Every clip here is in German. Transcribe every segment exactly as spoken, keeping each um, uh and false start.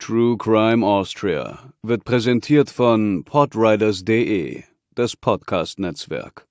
True Crime Austria wird präsentiert von podriders punkt de, das Podcast-Netzwerk.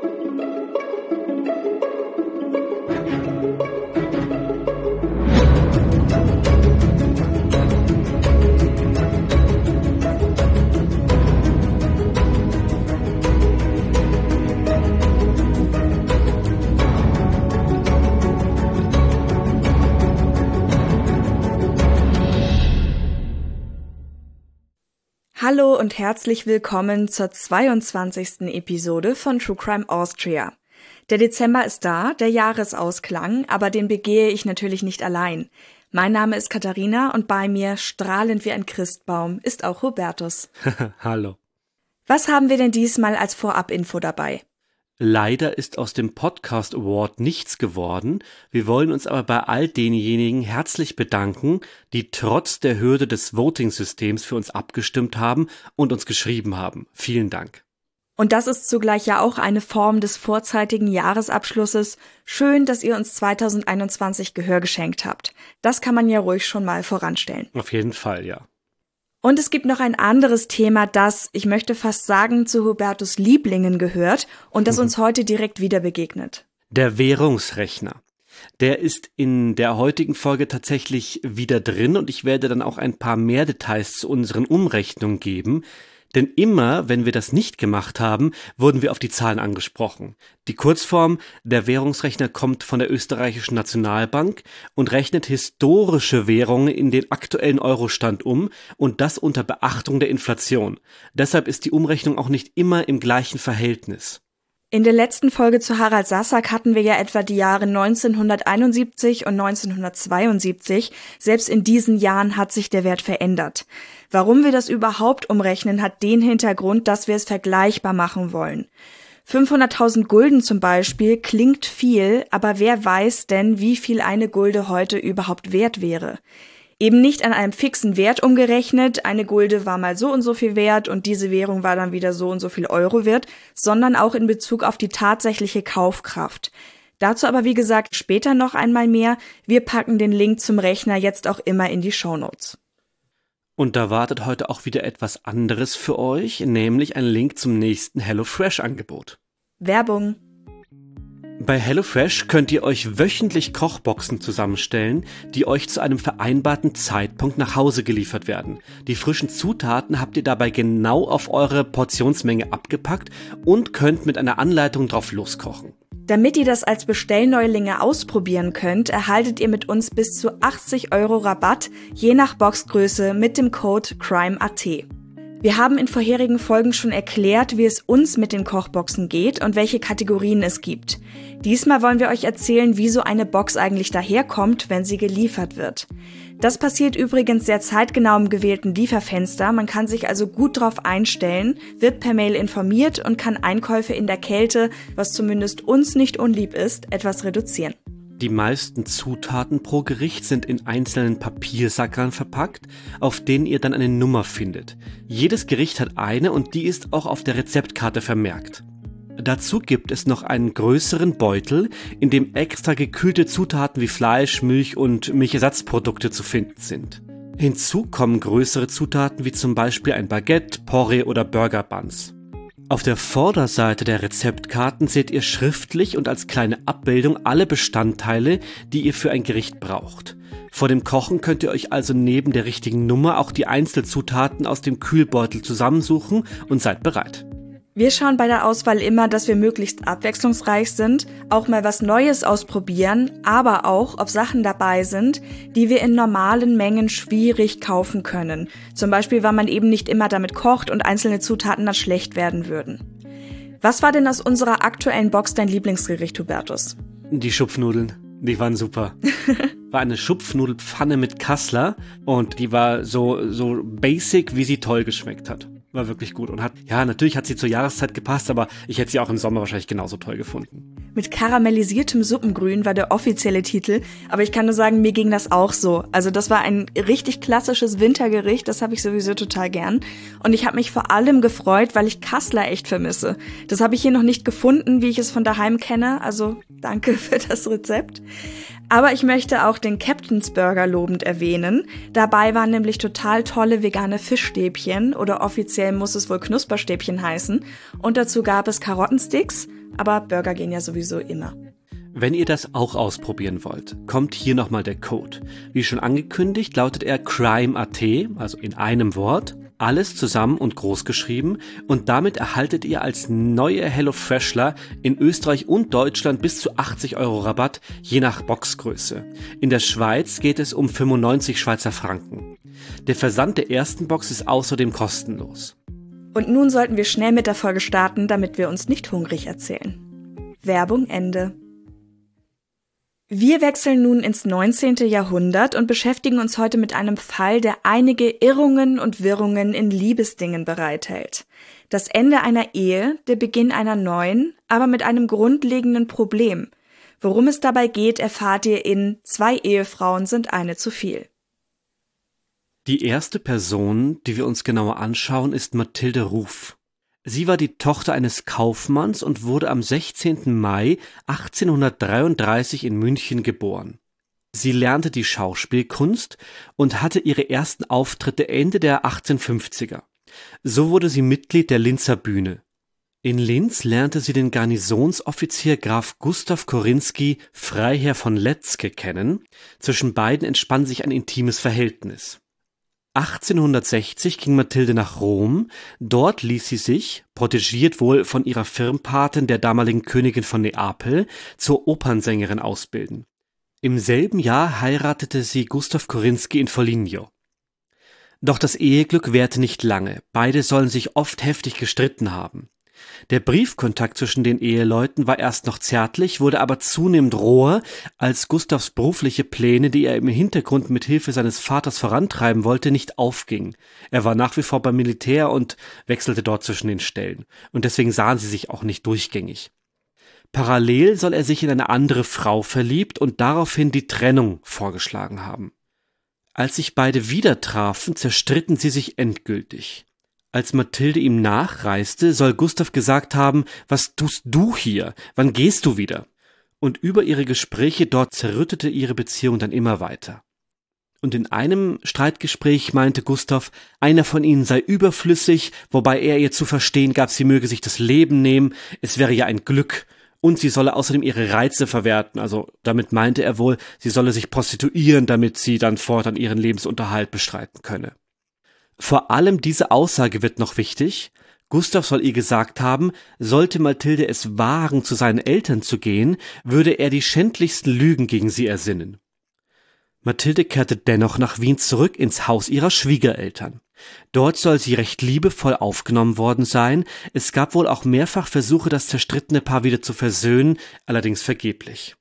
Hallo und herzlich willkommen zur zweiundzwanzigsten Episode von True Crime Austria. Der Dezember ist da, der Jahresausklang, aber den begehe ich natürlich nicht allein. Mein Name ist Katharina und bei mir, strahlend wie ein Christbaum, ist auch Hubertus. Hallo. Was haben wir denn diesmal als Vorab-Info dabei? Leider ist aus dem Podcast Award nichts geworden. Wir wollen uns aber bei all denjenigen herzlich bedanken, die trotz der Hürde des Voting-Systems für uns abgestimmt haben und uns geschrieben haben. Vielen Dank. Und das ist zugleich ja auch eine Form des vorzeitigen Jahresabschlusses. Schön, dass ihr uns zweitausendeinundzwanzig Gehör geschenkt habt. Das kann man ja ruhig schon mal voranstellen. Auf jeden Fall, ja. Und es gibt noch ein anderes Thema, das, ich möchte fast sagen, zu Hubertus Lieblingen gehört und das uns heute direkt wieder begegnet. Der Währungsrechner. Der ist in der heutigen Folge tatsächlich wieder drin und ich werde dann auch ein paar mehr Details zu unseren Umrechnungen geben. Denn immer, wenn wir das nicht gemacht haben, wurden wir auf die Zahlen angesprochen. Die Kurzform, der Währungsrechner kommt von der österreichischen Nationalbank und rechnet historische Währungen in den aktuellen Eurostand um und das unter Beachtung der Inflation. Deshalb ist die Umrechnung auch nicht immer im gleichen Verhältnis. In der letzten Folge zu Harald Sassack hatten wir ja etwa die Jahre neunzehnhunderteinundsiebzig und neunzehnhundertzweiundsiebzig. Selbst in diesen Jahren hat sich der Wert verändert. Warum wir das überhaupt umrechnen, hat den Hintergrund, dass wir es vergleichbar machen wollen. fünfhunderttausend Gulden zum Beispiel klingt viel, aber wer weiß denn, wie viel eine Gulde heute überhaupt wert wäre? Eben nicht an einem fixen Wert umgerechnet, eine Gulde war mal so und so viel wert und diese Währung war dann wieder so und so viel Euro wert, sondern auch in Bezug auf die tatsächliche Kaufkraft. Dazu aber wie gesagt später noch einmal mehr. Wir packen den Link zum Rechner jetzt auch immer in die Shownotes. Und da wartet heute auch wieder etwas anderes für euch, nämlich ein Link zum nächsten HelloFresh-Angebot. Werbung. Bei HelloFresh könnt ihr euch wöchentlich Kochboxen zusammenstellen, die euch zu einem vereinbarten Zeitpunkt nach Hause geliefert werden. Die frischen Zutaten habt ihr dabei genau auf eure Portionsmenge abgepackt und könnt mit einer Anleitung drauf loskochen. Damit ihr das als Bestellneulinge ausprobieren könnt, erhaltet ihr mit uns bis zu achtzig Euro Rabatt, je nach Boxgröße mit dem Code crime punkt at. Wir haben in vorherigen Folgen schon erklärt, wie es uns mit den Kochboxen geht und welche Kategorien es gibt. Diesmal wollen wir euch erzählen, wie so eine Box eigentlich daherkommt, wenn sie geliefert wird. Das passiert übrigens sehr zeitgenau im gewählten Lieferfenster, man kann sich also gut drauf einstellen, wird per Mail informiert und kann Einkäufe in der Kälte, was zumindest uns nicht unlieb ist, etwas reduzieren. Die meisten Zutaten pro Gericht sind in einzelnen Papiersackerln verpackt, auf denen ihr dann eine Nummer findet. Jedes Gericht hat eine und die ist auch auf der Rezeptkarte vermerkt. Dazu gibt es noch einen größeren Beutel, in dem extra gekühlte Zutaten wie Fleisch, Milch und Milchersatzprodukte zu finden sind. Hinzu kommen größere Zutaten wie zum Beispiel ein Baguette, Porree oder Burger Buns. Auf der Vorderseite der Rezeptkarten seht ihr schriftlich und als kleine Abbildung alle Bestandteile, die ihr für ein Gericht braucht. Vor dem Kochen könnt ihr euch also neben der richtigen Nummer auch die Einzelzutaten aus dem Kühlbeutel zusammensuchen und seid bereit. Wir schauen bei der Auswahl immer, dass wir möglichst abwechslungsreich sind, auch mal was Neues ausprobieren, aber auch, ob Sachen dabei sind, die wir in normalen Mengen schwierig kaufen können. Zum Beispiel, weil man eben nicht immer damit kocht und einzelne Zutaten dann schlecht werden würden. Was war denn aus unserer aktuellen Box dein Lieblingsgericht, Hubertus? Die Schupfnudeln, die waren super. War eine Schupfnudelpfanne mit Kassler und die war so, so basic, wie sie toll geschmeckt hat. War wirklich gut und hat, ja, natürlich hat sie zur Jahreszeit gepasst, aber ich hätte sie auch im Sommer wahrscheinlich genauso toll gefunden. Mit karamellisiertem Suppengrün war der offizielle Titel, aber ich kann nur sagen, mir ging das auch so. Also das war ein richtig klassisches Wintergericht, das habe ich sowieso total gern. Und ich habe mich vor allem gefreut, weil ich Kassler echt vermisse. Das habe ich hier noch nicht gefunden, wie ich es von daheim kenne, also danke für das Rezept. Aber ich möchte auch den Captain's Burger lobend erwähnen. Dabei waren nämlich total tolle vegane Fischstäbchen oder offiziell muss es wohl Knusperstäbchen heißen. Und dazu gab es Karottensticks, aber Burger gehen ja sowieso immer. Wenn ihr das auch ausprobieren wollt, kommt hier nochmal der Code. Wie schon angekündigt, lautet er Crime Punkt at, also in einem Wort, alles zusammen und groß geschrieben und damit erhaltet ihr als neue HelloFreshler in Österreich und Deutschland bis zu achtzig Euro Rabatt, je nach Boxgröße. In der Schweiz geht es um fünfundneunzig Schweizer Franken. Der Versand der ersten Box ist außerdem kostenlos. Und nun sollten wir schnell mit der Folge starten, damit wir uns nicht hungrig erzählen. Werbung Ende. Wir wechseln nun ins neunzehnte Jahrhundert und beschäftigen uns heute mit einem Fall, der einige Irrungen und Wirrungen in Liebesdingen bereithält. Das Ende einer Ehe, der Beginn einer neuen, aber mit einem grundlegenden Problem. Worum es dabei geht, erfahrt ihr in Zwei Ehefrauen sind eine zu viel. Die erste Person, die wir uns genauer anschauen, ist Mathilde Ruf. Sie war die Tochter eines Kaufmanns und wurde am sechzehnten Mai achtzehnhundertdreiunddreißig in München geboren. Sie lernte die Schauspielkunst und hatte ihre ersten Auftritte Ende der achtzehnhundertfünfziger. So wurde sie Mitglied der Linzer Bühne. In Linz lernte sie den Garnisonsoffizier Graf Gustav Korinski, Freiherr von Letzke, kennen. Zwischen beiden entspann sich ein intimes Verhältnis. achtzehnhundertsechzig ging Mathilde nach Rom, dort ließ sie sich, protegiert wohl von ihrer Firmpatin, der damaligen Königin von Neapel, zur Opernsängerin ausbilden. Im selben Jahr heiratete sie Gustav Korinski in Foligno. Doch das Eheglück währte nicht lange, beide sollen sich oft heftig gestritten haben. Der Briefkontakt zwischen den Eheleuten war erst noch zärtlich, wurde aber zunehmend roher, als Gustavs berufliche Pläne, die er im Hintergrund mit Hilfe seines Vaters vorantreiben wollte, nicht aufgingen. Er war nach wie vor beim Militär und wechselte dort zwischen den Stellen. Und deswegen sahen sie sich auch nicht durchgängig. Parallel soll er sich in eine andere Frau verliebt und daraufhin die Trennung vorgeschlagen haben. Als sich beide wieder trafen, zerstritten sie sich endgültig. Als Mathilde ihm nachreiste, soll Gustav gesagt haben, was tust du hier? Wann gehst du wieder? Und über ihre Gespräche dort zerrüttete ihre Beziehung dann immer weiter. Und in einem Streitgespräch meinte Gustav, einer von ihnen sei überflüssig, wobei er ihr zu verstehen gab, sie möge sich das Leben nehmen, es wäre ja ein Glück. Und sie solle außerdem ihre Reize verwerten, also damit meinte er wohl, sie solle sich prostituieren, damit sie dann fortan ihren Lebensunterhalt bestreiten könne. Vor allem diese Aussage wird noch wichtig. Gustav soll ihr gesagt haben, sollte Mathilde es wagen, zu seinen Eltern zu gehen, würde er die schändlichsten Lügen gegen sie ersinnen. Mathilde kehrte dennoch nach Wien zurück ins Haus ihrer Schwiegereltern. Dort soll sie recht liebevoll aufgenommen worden sein. Es gab wohl auch mehrfach Versuche, das zerstrittene Paar wieder zu versöhnen, allerdings vergeblich.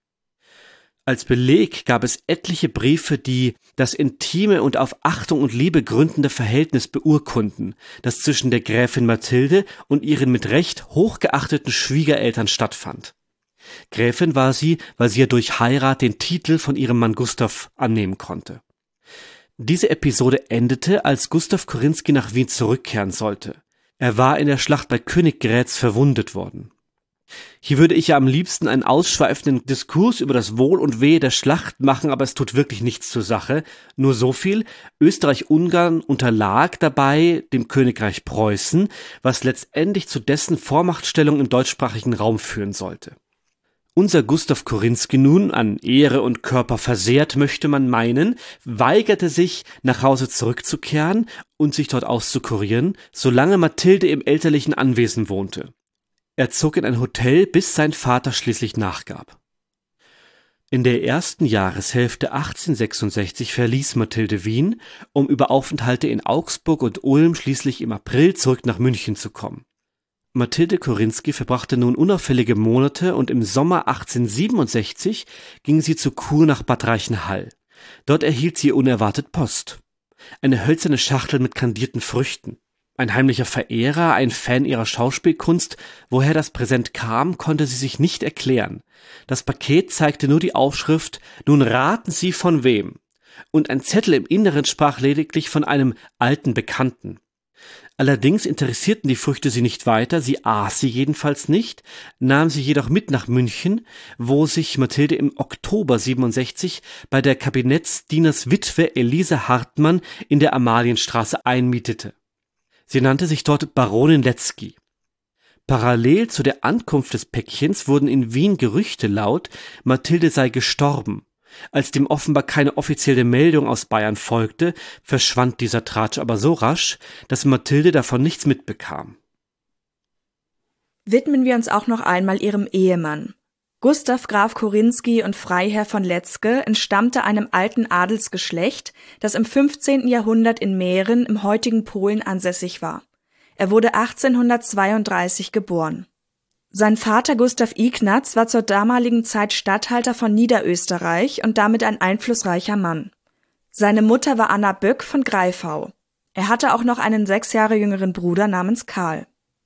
Als Beleg gab es etliche Briefe, die das intime und auf Achtung und Liebe gründende Verhältnis beurkunden, das zwischen der Gräfin Mathilde und ihren mit Recht hochgeachteten Schwiegereltern stattfand. Gräfin war sie, weil sie ja durch Heirat den Titel von ihrem Mann Gustav annehmen konnte. Diese Episode endete, als Gustav Korinski nach Wien zurückkehren sollte. Er war in der Schlacht bei Königgrätz verwundet worden. Hier würde ich ja am liebsten einen ausschweifenden Diskurs über das Wohl und Wehe der Schlacht machen, aber es tut wirklich nichts zur Sache. Nur so viel: Österreich-Ungarn unterlag dabei dem Königreich Preußen, was letztendlich zu dessen Vormachtstellung im deutschsprachigen Raum führen sollte. Unser Gustav Korinski nun, an Ehre und Körper versehrt, möchte man meinen, weigerte sich, nach Hause zurückzukehren und sich dort auszukurieren, solange Mathilde im elterlichen Anwesen wohnte. Er zog in ein Hotel, bis sein Vater schließlich nachgab. In der ersten Jahreshälfte achtzehnhundertsechsundsechzig verließ Mathilde Wien, um über Aufenthalte in Augsburg und Ulm schließlich im April zurück nach München zu kommen. Mathilde Korinski verbrachte nun unauffällige Monate und im Sommer achtzehnhundertsiebenundsechzig ging sie zur Kur nach Bad Reichenhall. Dort erhielt sie unerwartet Post. Eine hölzerne Schachtel mit kandierten Früchten. Ein heimlicher Verehrer, ein Fan ihrer Schauspielkunst, woher das Präsent kam, konnte sie sich nicht erklären. Das Paket zeigte nur die Aufschrift »Nun raten Sie von wem« und ein Zettel im Inneren sprach lediglich von einem alten Bekannten. Allerdings interessierten die Früchte sie nicht weiter, sie aß sie jedenfalls nicht, nahm sie jedoch mit nach München, wo sich Mathilde im Oktober siebenundsechzig bei der Kabinettsdienerswitwe Elise Hartmann in der Amalienstraße einmietete. Sie nannte sich dort Baronin Letzky. Parallel zu der Ankunft des Päckchens wurden in Wien Gerüchte laut, Mathilde sei gestorben. Als dem offenbar keine offizielle Meldung aus Bayern folgte, verschwand dieser Tratsch aber so rasch, dass Mathilde davon nichts mitbekam. Widmen wir uns auch noch einmal ihrem Ehemann. Gustav Graf Korinski und Freiherr von Letzke entstammte einem alten Adelsgeschlecht, das im fünfzehnten Jahrhundert in Mähren im heutigen Polen ansässig war. Er wurde achtzehnhundertzweiunddreißig geboren. Sein Vater Gustav Ignaz war zur damaligen Zeit Statthalter von Niederösterreich und damit ein einflussreicher Mann. Seine Mutter war Anna Böck von Greifau. Er hatte auch noch einen sechs Jahre jüngeren Bruder namens Karl.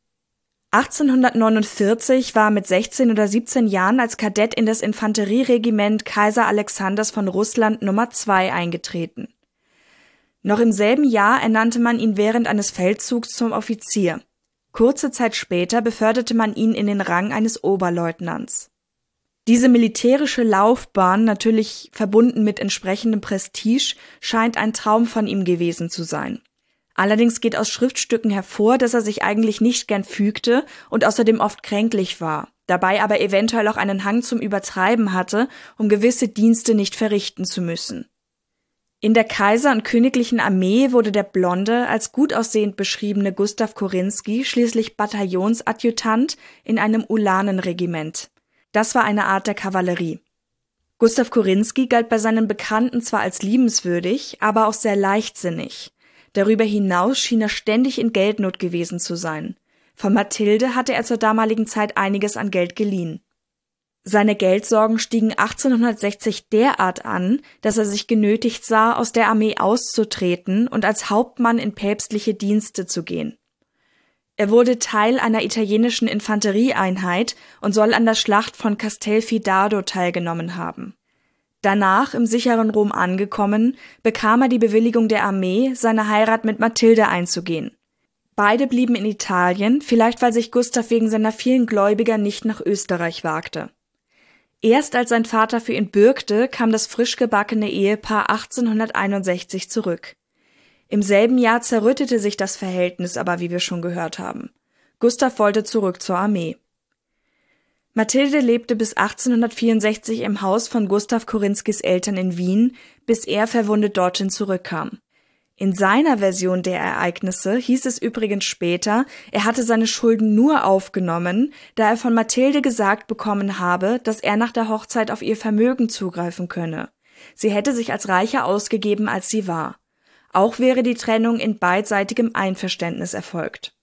achtzehnhundertneunundvierzig war er mit sechzehn oder siebzehn Jahren als Kadett in das Infanterieregiment Kaiser Alexanders von Russland Nummer zwei eingetreten. Noch im selben Jahr ernannte man ihn während eines Feldzugs zum Offizier. Kurze Zeit später beförderte man ihn in den Rang eines Oberleutnants. Diese militärische Laufbahn, natürlich verbunden mit entsprechendem Prestige, scheint ein Traum von ihm gewesen zu sein. Allerdings geht aus Schriftstücken hervor, dass er sich eigentlich nicht gern fügte und außerdem oft kränklich war, dabei aber eventuell auch einen Hang zum Übertreiben hatte, um gewisse Dienste nicht verrichten zu müssen. In der Kaiser- und Königlichen Armee wurde der blonde, als gut aussehend beschriebene Gustav Korinski schließlich Bataillonsadjutant in einem Ulanenregiment. Das war eine Art der Kavallerie. Gustav Korinski galt bei seinen Bekannten zwar als liebenswürdig, aber auch sehr leichtsinnig. Darüber hinaus schien er ständig in Geldnot gewesen zu sein. Von Mathilde hatte er zur damaligen Zeit einiges an Geld geliehen. Seine Geldsorgen stiegen achtzehnhundertsechzig derart an, dass er sich genötigt sah, aus der Armee auszutreten und als Hauptmann in päpstliche Dienste zu gehen. Er wurde Teil einer italienischen Infanterieeinheit und soll an der Schlacht von Castelfidardo teilgenommen haben. Danach, im sicheren Rom angekommen, bekam er die Bewilligung der Armee, seine Heirat mit Mathilde einzugehen. Beide blieben in Italien, vielleicht weil sich Gustav wegen seiner vielen Gläubiger nicht nach Österreich wagte. Erst als sein Vater für ihn bürgte, kam das frisch gebackene Ehepaar achtzehnhunderteinundsechzig zurück. Im selben Jahr zerrüttete sich das Verhältnis aber, wie wir schon gehört haben. Gustav wollte zurück zur Armee. Mathilde lebte bis achtzehnhundertvierundsechzig im Haus von Gustav Korinskis Eltern in Wien, bis er verwundet dorthin zurückkam. In seiner Version der Ereignisse hieß es übrigens später, er hatte seine Schulden nur aufgenommen, da er von Mathilde gesagt bekommen habe, dass er nach der Hochzeit auf ihr Vermögen zugreifen könne. Sie hätte sich als reicher ausgegeben, als sie war. Auch wäre die Trennung in beidseitigem Einverständnis erfolgt.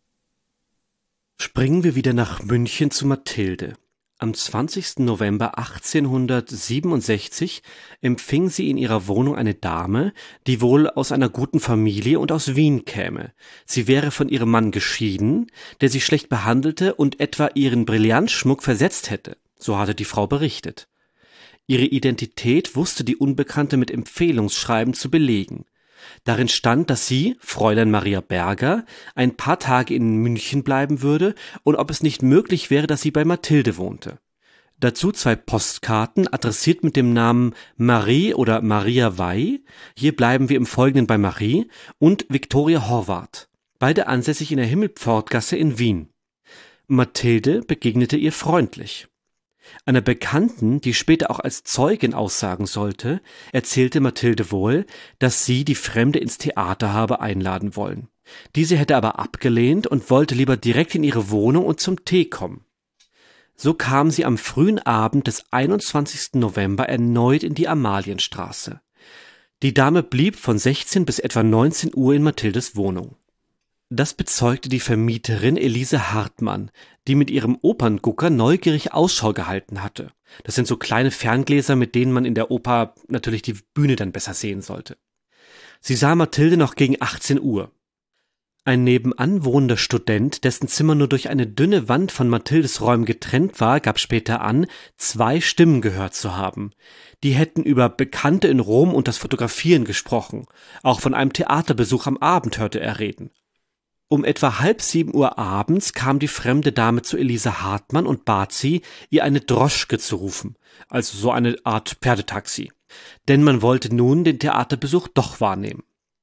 Springen wir wieder nach München zu Mathilde. Am zwanzigsten November achtzehnhundertsiebenundsechzig empfing sie in ihrer Wohnung eine Dame, die wohl aus einer guten Familie und aus Wien käme. Sie wäre von ihrem Mann geschieden, der sie schlecht behandelte und etwa ihren Brillantschmuck versetzt hätte, so hatte die Frau berichtet. Ihre Identität wusste die Unbekannte mit Empfehlungsschreiben zu belegen. Darin stand, dass sie, Fräulein Maria Berger, ein paar Tage in München bleiben würde und ob es nicht möglich wäre, dass sie bei Mathilde wohnte. Dazu zwei Postkarten, adressiert mit dem Namen Marie oder Maria Wey, hier bleiben wir im Folgenden bei Marie, und Viktoria Horvath, beide ansässig in der Himmelpfortgasse in Wien. Mathilde begegnete ihr freundlich. Einer Bekannten, die später auch als Zeugin aussagen sollte, erzählte Mathilde wohl, dass sie die Fremde ins Theater habe einladen wollen. Diese hätte aber abgelehnt und wollte lieber direkt in ihre Wohnung und zum Tee kommen. So kam sie am frühen Abend des einundzwanzigsten November erneut in die Amalienstraße. Die Dame blieb von sechzehn bis etwa neunzehn Uhr in Mathildes Wohnung. Das bezeugte die Vermieterin Elise Hartmann, die mit ihrem Operngucker neugierig Ausschau gehalten hatte. Das sind so kleine Ferngläser, mit denen man in der Oper natürlich die Bühne dann besser sehen sollte. Sie sah Mathilde noch gegen achtzehn Uhr. Ein nebenan wohnender Student, dessen Zimmer nur durch eine dünne Wand von Mathildes Räumen getrennt war, gab später an, zwei Stimmen gehört zu haben. Die hätten über Bekannte in Rom und das Fotografieren gesprochen. Auch von einem Theaterbesuch am Abend hörte er reden. Um etwa halb sieben Uhr abends kam die fremde Dame zu Elise Hartmann und bat sie, ihr eine Droschke zu rufen, also so eine Art Pferdetaxi. Denn man wollte nun den Theaterbesuch doch wahrnehmen.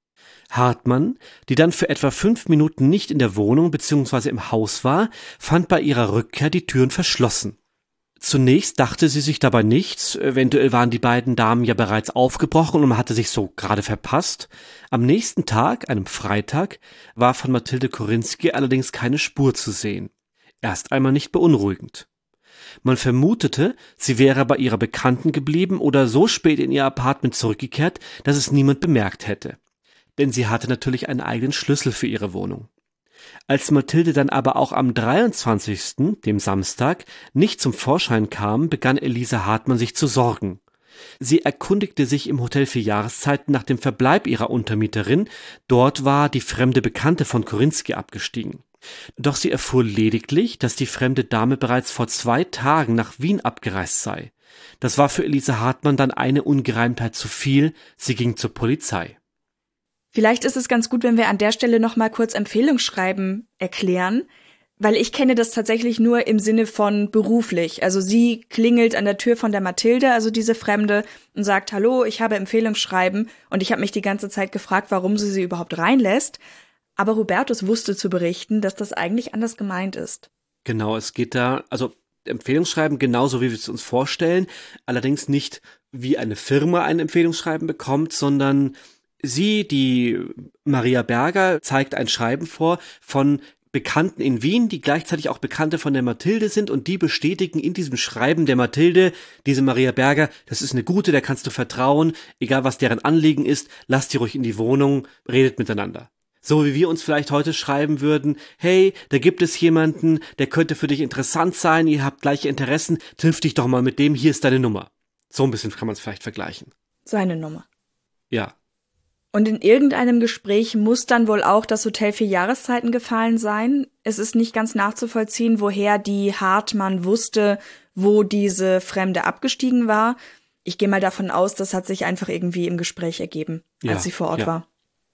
Hartmann, die dann für etwa fünf Minuten nicht in der Wohnung bzw. im Haus war, fand bei ihrer Rückkehr die Türen verschlossen. Zunächst dachte sie sich dabei nichts, eventuell waren die beiden Damen ja bereits aufgebrochen und man hatte sich so gerade verpasst. Am nächsten Tag, einem Freitag, war von Mathilde Korinski allerdings keine Spur zu sehen. Erst einmal nicht beunruhigend. Man vermutete, sie wäre bei ihrer Bekannten geblieben oder so spät in ihr Apartment zurückgekehrt, dass es niemand bemerkt hätte. Denn sie hatte natürlich einen eigenen Schlüssel für ihre Wohnung. Als Mathilde dann aber auch am dreiundzwanzigsten, dem Samstag, nicht zum Vorschein kam, begann Elise Hartmann sich zu sorgen. Sie erkundigte sich im Hotel für Jahreszeiten nach dem Verbleib ihrer Untermieterin, dort war die fremde Bekannte von Korinski abgestiegen. Doch sie erfuhr lediglich, dass die fremde Dame bereits vor zwei Tagen nach Wien abgereist sei. Das war für Elise Hartmann dann eine Ungereimtheit zu viel, sie ging zur Polizei. Vielleicht ist es ganz gut, wenn wir an der Stelle noch mal kurz Empfehlungsschreiben erklären, weil ich kenne das tatsächlich nur im Sinne von beruflich. Also sie klingelt an der Tür von der Mathilde, also diese Fremde, und sagt, hallo, ich habe Empfehlungsschreiben, und ich habe mich die ganze Zeit gefragt, warum sie sie überhaupt reinlässt. Aber Hubertus wusste zu berichten, dass das eigentlich anders gemeint ist. Genau, es geht da, also Empfehlungsschreiben genauso, wie wir es uns vorstellen, allerdings nicht, wie eine Firma ein Empfehlungsschreiben bekommt, sondern sie, die Maria Berger, zeigt ein Schreiben vor von Bekannten in Wien, die gleichzeitig auch Bekannte von der Mathilde sind, und die bestätigen in diesem Schreiben der Mathilde, diese Maria Berger, das ist eine gute, der kannst du vertrauen, egal was deren Anliegen ist, lass die ruhig in die Wohnung, redet miteinander. So wie wir uns vielleicht heute schreiben würden, hey, da gibt es jemanden, der könnte für dich interessant sein, ihr habt gleiche Interessen, triff dich doch mal mit dem, hier ist deine Nummer. So ein bisschen kann man es vielleicht vergleichen. Seine Nummer. Ja. Und in irgendeinem Gespräch muss dann wohl auch das Hotel für Jahreszeiten gefallen sein. Es ist nicht ganz nachzuvollziehen, woher die Hartmann wusste, wo diese Fremde abgestiegen war. Ich gehe mal davon aus, das hat sich einfach irgendwie im Gespräch ergeben, als ja, sie vor Ort ja. war.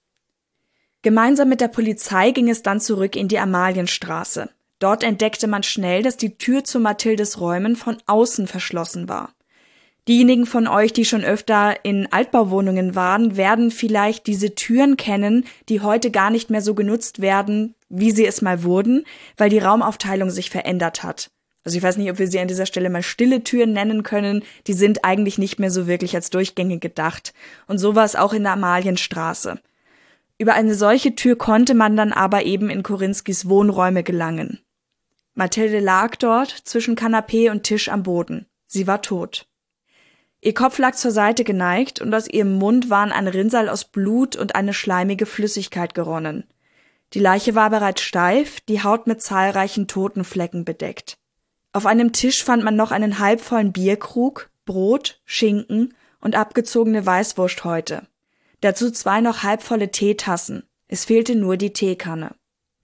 Gemeinsam mit der Polizei ging es dann zurück in die Amalienstraße. Dort entdeckte man schnell, dass die Tür zu Mathildes Räumen von außen verschlossen war. Diejenigen von euch, die schon öfter in Altbauwohnungen waren, werden vielleicht diese Türen kennen, die heute gar nicht mehr so genutzt werden, wie sie es mal wurden, weil die Raumaufteilung sich verändert hat. Also ich weiß nicht, ob wir sie an dieser Stelle mal stille Türen nennen können, die sind eigentlich nicht mehr so wirklich als Durchgänge gedacht. Und so war es auch in der Amalienstraße. Über eine solche Tür konnte man dann aber eben in Korinskis Wohnräume gelangen. Mathilde lag dort zwischen Kanapee und Tisch am Boden. Sie war tot. Ihr Kopf lag zur Seite geneigt und aus ihrem Mund waren ein Rinnsal aus Blut und eine schleimige Flüssigkeit geronnen. Die Leiche war bereits steif, die Haut mit zahlreichen toten Flecken bedeckt. Auf einem Tisch fand man noch einen halbvollen Bierkrug, Brot, Schinken und abgezogene Weißwursthäute. Dazu zwei noch halbvolle Teetassen. Es fehlte nur die Teekanne.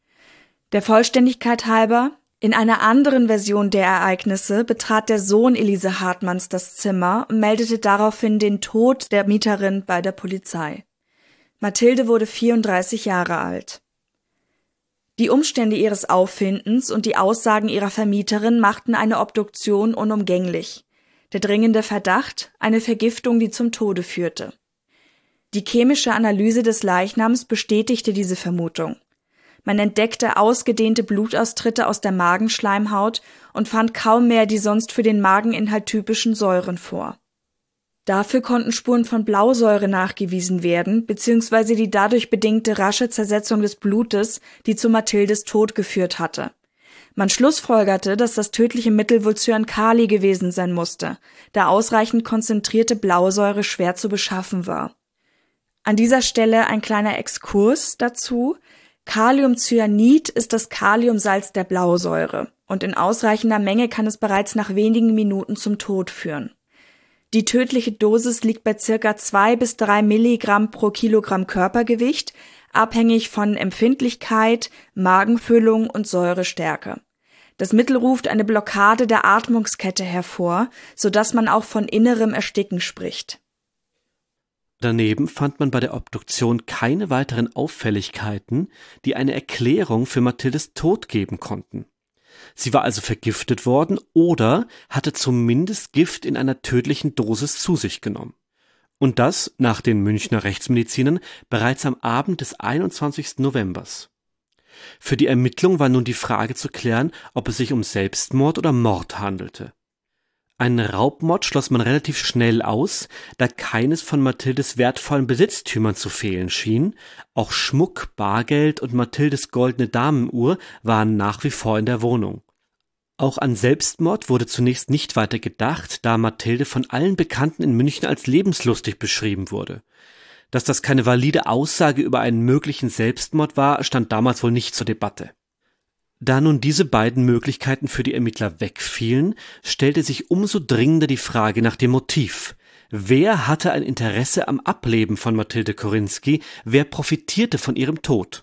Der Vollständigkeit halber: In einer anderen Version der Ereignisse betrat der Sohn Elise Hartmanns das Zimmer und meldete daraufhin den Tod der Mieterin bei der Polizei. Mathilde wurde vierunddreißig Jahre alt. Die Umstände ihres Auffindens und die Aussagen ihrer Vermieterin machten eine Obduktion unumgänglich. Der dringende Verdacht: eine Vergiftung, die zum Tode führte. Die chemische Analyse des Leichnams bestätigte diese Vermutung. Man entdeckte ausgedehnte Blutaustritte aus der Magenschleimhaut und fand kaum mehr die sonst für den Mageninhalt typischen Säuren vor. Dafür konnten Spuren von Blausäure nachgewiesen werden, beziehungsweise die dadurch bedingte rasche Zersetzung des Blutes, die zu Mathildes Tod geführt hatte. Man schlussfolgerte, dass das tödliche Mittel wohl Cyankali gewesen sein musste, da ausreichend konzentrierte Blausäure schwer zu beschaffen war. An dieser Stelle ein kleiner Exkurs dazu: Kaliumcyanid ist das Kaliumsalz der Blausäure und in ausreichender Menge kann es bereits nach wenigen Minuten zum Tod führen. Die tödliche Dosis liegt bei circa zwei bis drei Milligramm pro Kilogramm Körpergewicht, abhängig von Empfindlichkeit, Magenfüllung und Säurestärke. Das Mittel ruft eine Blockade der Atmungskette hervor, sodass man auch von innerem Ersticken spricht. Daneben fand man bei der Obduktion keine weiteren Auffälligkeiten, die eine Erklärung für Mathildes Tod geben konnten. Sie war also vergiftet worden oder hatte zumindest Gift in einer tödlichen Dosis zu sich genommen. Und das, nach den Münchner Rechtsmedizinern, bereits am Abend des einundzwanzigsten November. Für die Ermittlung war nun die Frage zu klären, ob es sich um Selbstmord oder Mord handelte. Einen Raubmord schloss man relativ schnell aus, da keines von Mathildes wertvollen Besitztümern zu fehlen schien. Auch Schmuck, Bargeld und Mathildes goldene Damenuhr waren nach wie vor in der Wohnung. Auch an Selbstmord wurde zunächst nicht weiter gedacht, da Mathilde von allen Bekannten in München als lebenslustig beschrieben wurde. Dass das keine valide Aussage über einen möglichen Selbstmord war, stand damals wohl nicht zur Debatte. Da nun diese beiden Möglichkeiten für die Ermittler wegfielen, stellte sich umso dringender die Frage nach dem Motiv. Wer hatte ein Interesse am Ableben von Mathilde Korinski? Wer profitierte von ihrem Tod?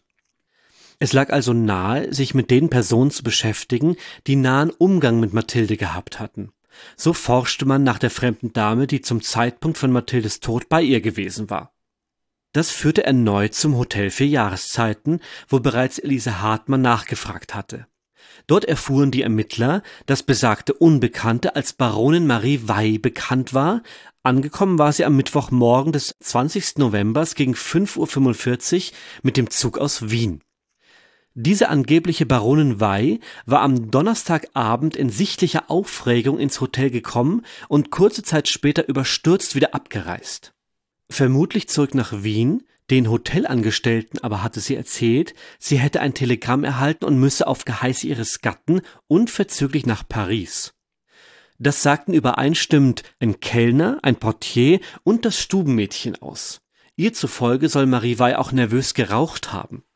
Es lag also nahe, sich mit den Personen zu beschäftigen, die nahen Umgang mit Mathilde gehabt hatten. So forschte man nach der fremden Dame, die zum Zeitpunkt von Mathildes Tod bei ihr gewesen war. Das führte erneut zum Hotel Vier Jahreszeiten, wo bereits Elise Hartmann nachgefragt hatte. Dort erfuhren die Ermittler, dass besagte Unbekannte als Baronin Marie Wey bekannt war. Angekommen war sie am Mittwochmorgen des zwanzigsten November gegen fünf Uhr fünfundvierzig mit dem Zug aus Wien. Diese angebliche Baronin Wey war am Donnerstagabend in sichtlicher Aufregung ins Hotel gekommen und kurze Zeit später überstürzt wieder abgereist. Vermutlich zurück nach Wien, den Hotelangestellten aber hatte sie erzählt, sie hätte ein Telegramm erhalten und müsse auf Geheiß ihres Gatten unverzüglich nach Paris. Das sagten übereinstimmend ein Kellner, ein Portier und das Stubenmädchen aus. Ihr zufolge soll Marie Wey auch nervös geraucht haben.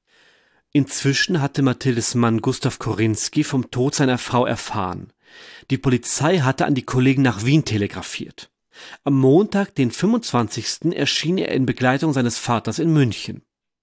Inzwischen hatte Mathildes Mann Gustav Korinski vom Tod seiner Frau erfahren. Die Polizei hatte an die Kollegen nach Wien telegrafiert. Am Montag, den fünfundzwanzigsten erschien er in Begleitung seines Vaters in München.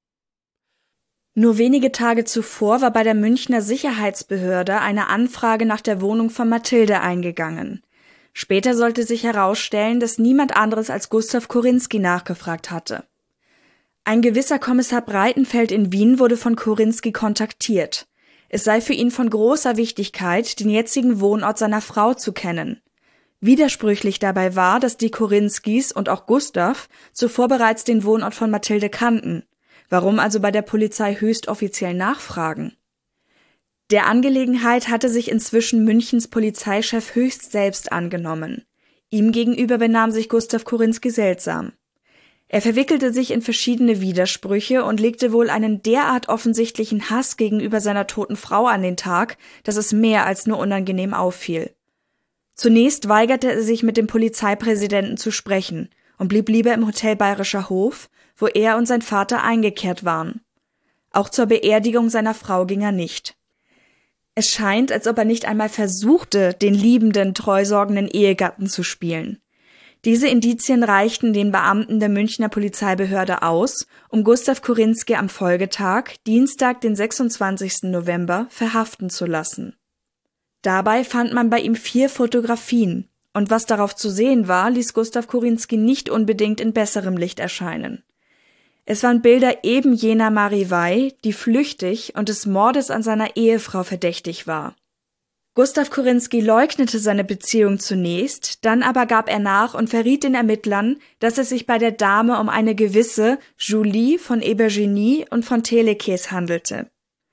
Nur wenige Tage zuvor war bei der Münchner Sicherheitsbehörde eine Anfrage nach der Wohnung von Mathilde eingegangen. Später sollte sich herausstellen, dass niemand anderes als Gustav Korinski nachgefragt hatte. Ein gewisser Kommissar Breitenfeld in Wien wurde von Korinski kontaktiert. Es sei für ihn von großer Wichtigkeit, den jetzigen Wohnort seiner Frau zu kennen. Widersprüchlich dabei war, dass die Korinskis und auch Gustav zuvor bereits den Wohnort von Mathilde kannten. Warum also bei der Polizei höchst offiziell nachfragen? Der Angelegenheit hatte sich inzwischen Münchens Polizeichef höchst selbst angenommen. Ihm gegenüber benahm sich Gustav Korinski seltsam. Er verwickelte sich in verschiedene Widersprüche und legte wohl einen derart offensichtlichen Hass gegenüber seiner toten Frau an den Tag, dass es mehr als nur unangenehm auffiel. Zunächst weigerte er sich, mit dem Polizeipräsidenten zu sprechen und blieb lieber im Hotel Bayerischer Hof, wo er und sein Vater eingekehrt waren. Auch zur Beerdigung seiner Frau ging er nicht. Es scheint, als ob er nicht einmal versuchte, den liebenden, treusorgenden Ehegatten zu spielen. Diese Indizien reichten den Beamten der Münchner Polizeibehörde aus, um Gustav Korinski am Folgetag, Dienstag, den sechsundzwanzigsten November, verhaften zu lassen. Dabei fand man bei ihm vier Fotografien, und was darauf zu sehen war, ließ Gustav Korinski nicht unbedingt in besserem Licht erscheinen. Es waren Bilder eben jener Marie Wey, die flüchtig und des Mordes an seiner Ehefrau verdächtig war. Gustav Korinski leugnete seine Beziehung zunächst, dann aber gab er nach und verriet den Ermittlern, dass es sich bei der Dame um eine gewisse Julie von Ebergenie und von Telekes handelte.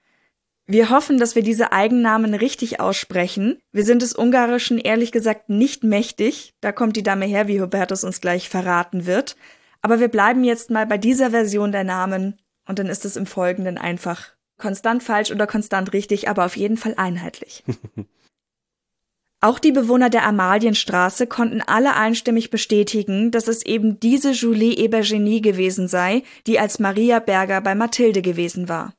Wir hoffen, dass wir diese Eigennamen richtig aussprechen. Wir sind des Ungarischen ehrlich gesagt nicht mächtig. Da kommt die Dame her, wie Hubertus uns gleich verraten wird. Aber wir bleiben jetzt mal bei dieser Version der Namen und dann ist es im Folgenden einfach konstant falsch oder konstant richtig, aber auf jeden Fall einheitlich. Auch die Bewohner der Amalienstraße konnten alle einstimmig bestätigen, dass es eben diese Julie Ebergenie gewesen sei, die als Maria Berger bei Mathilde gewesen war.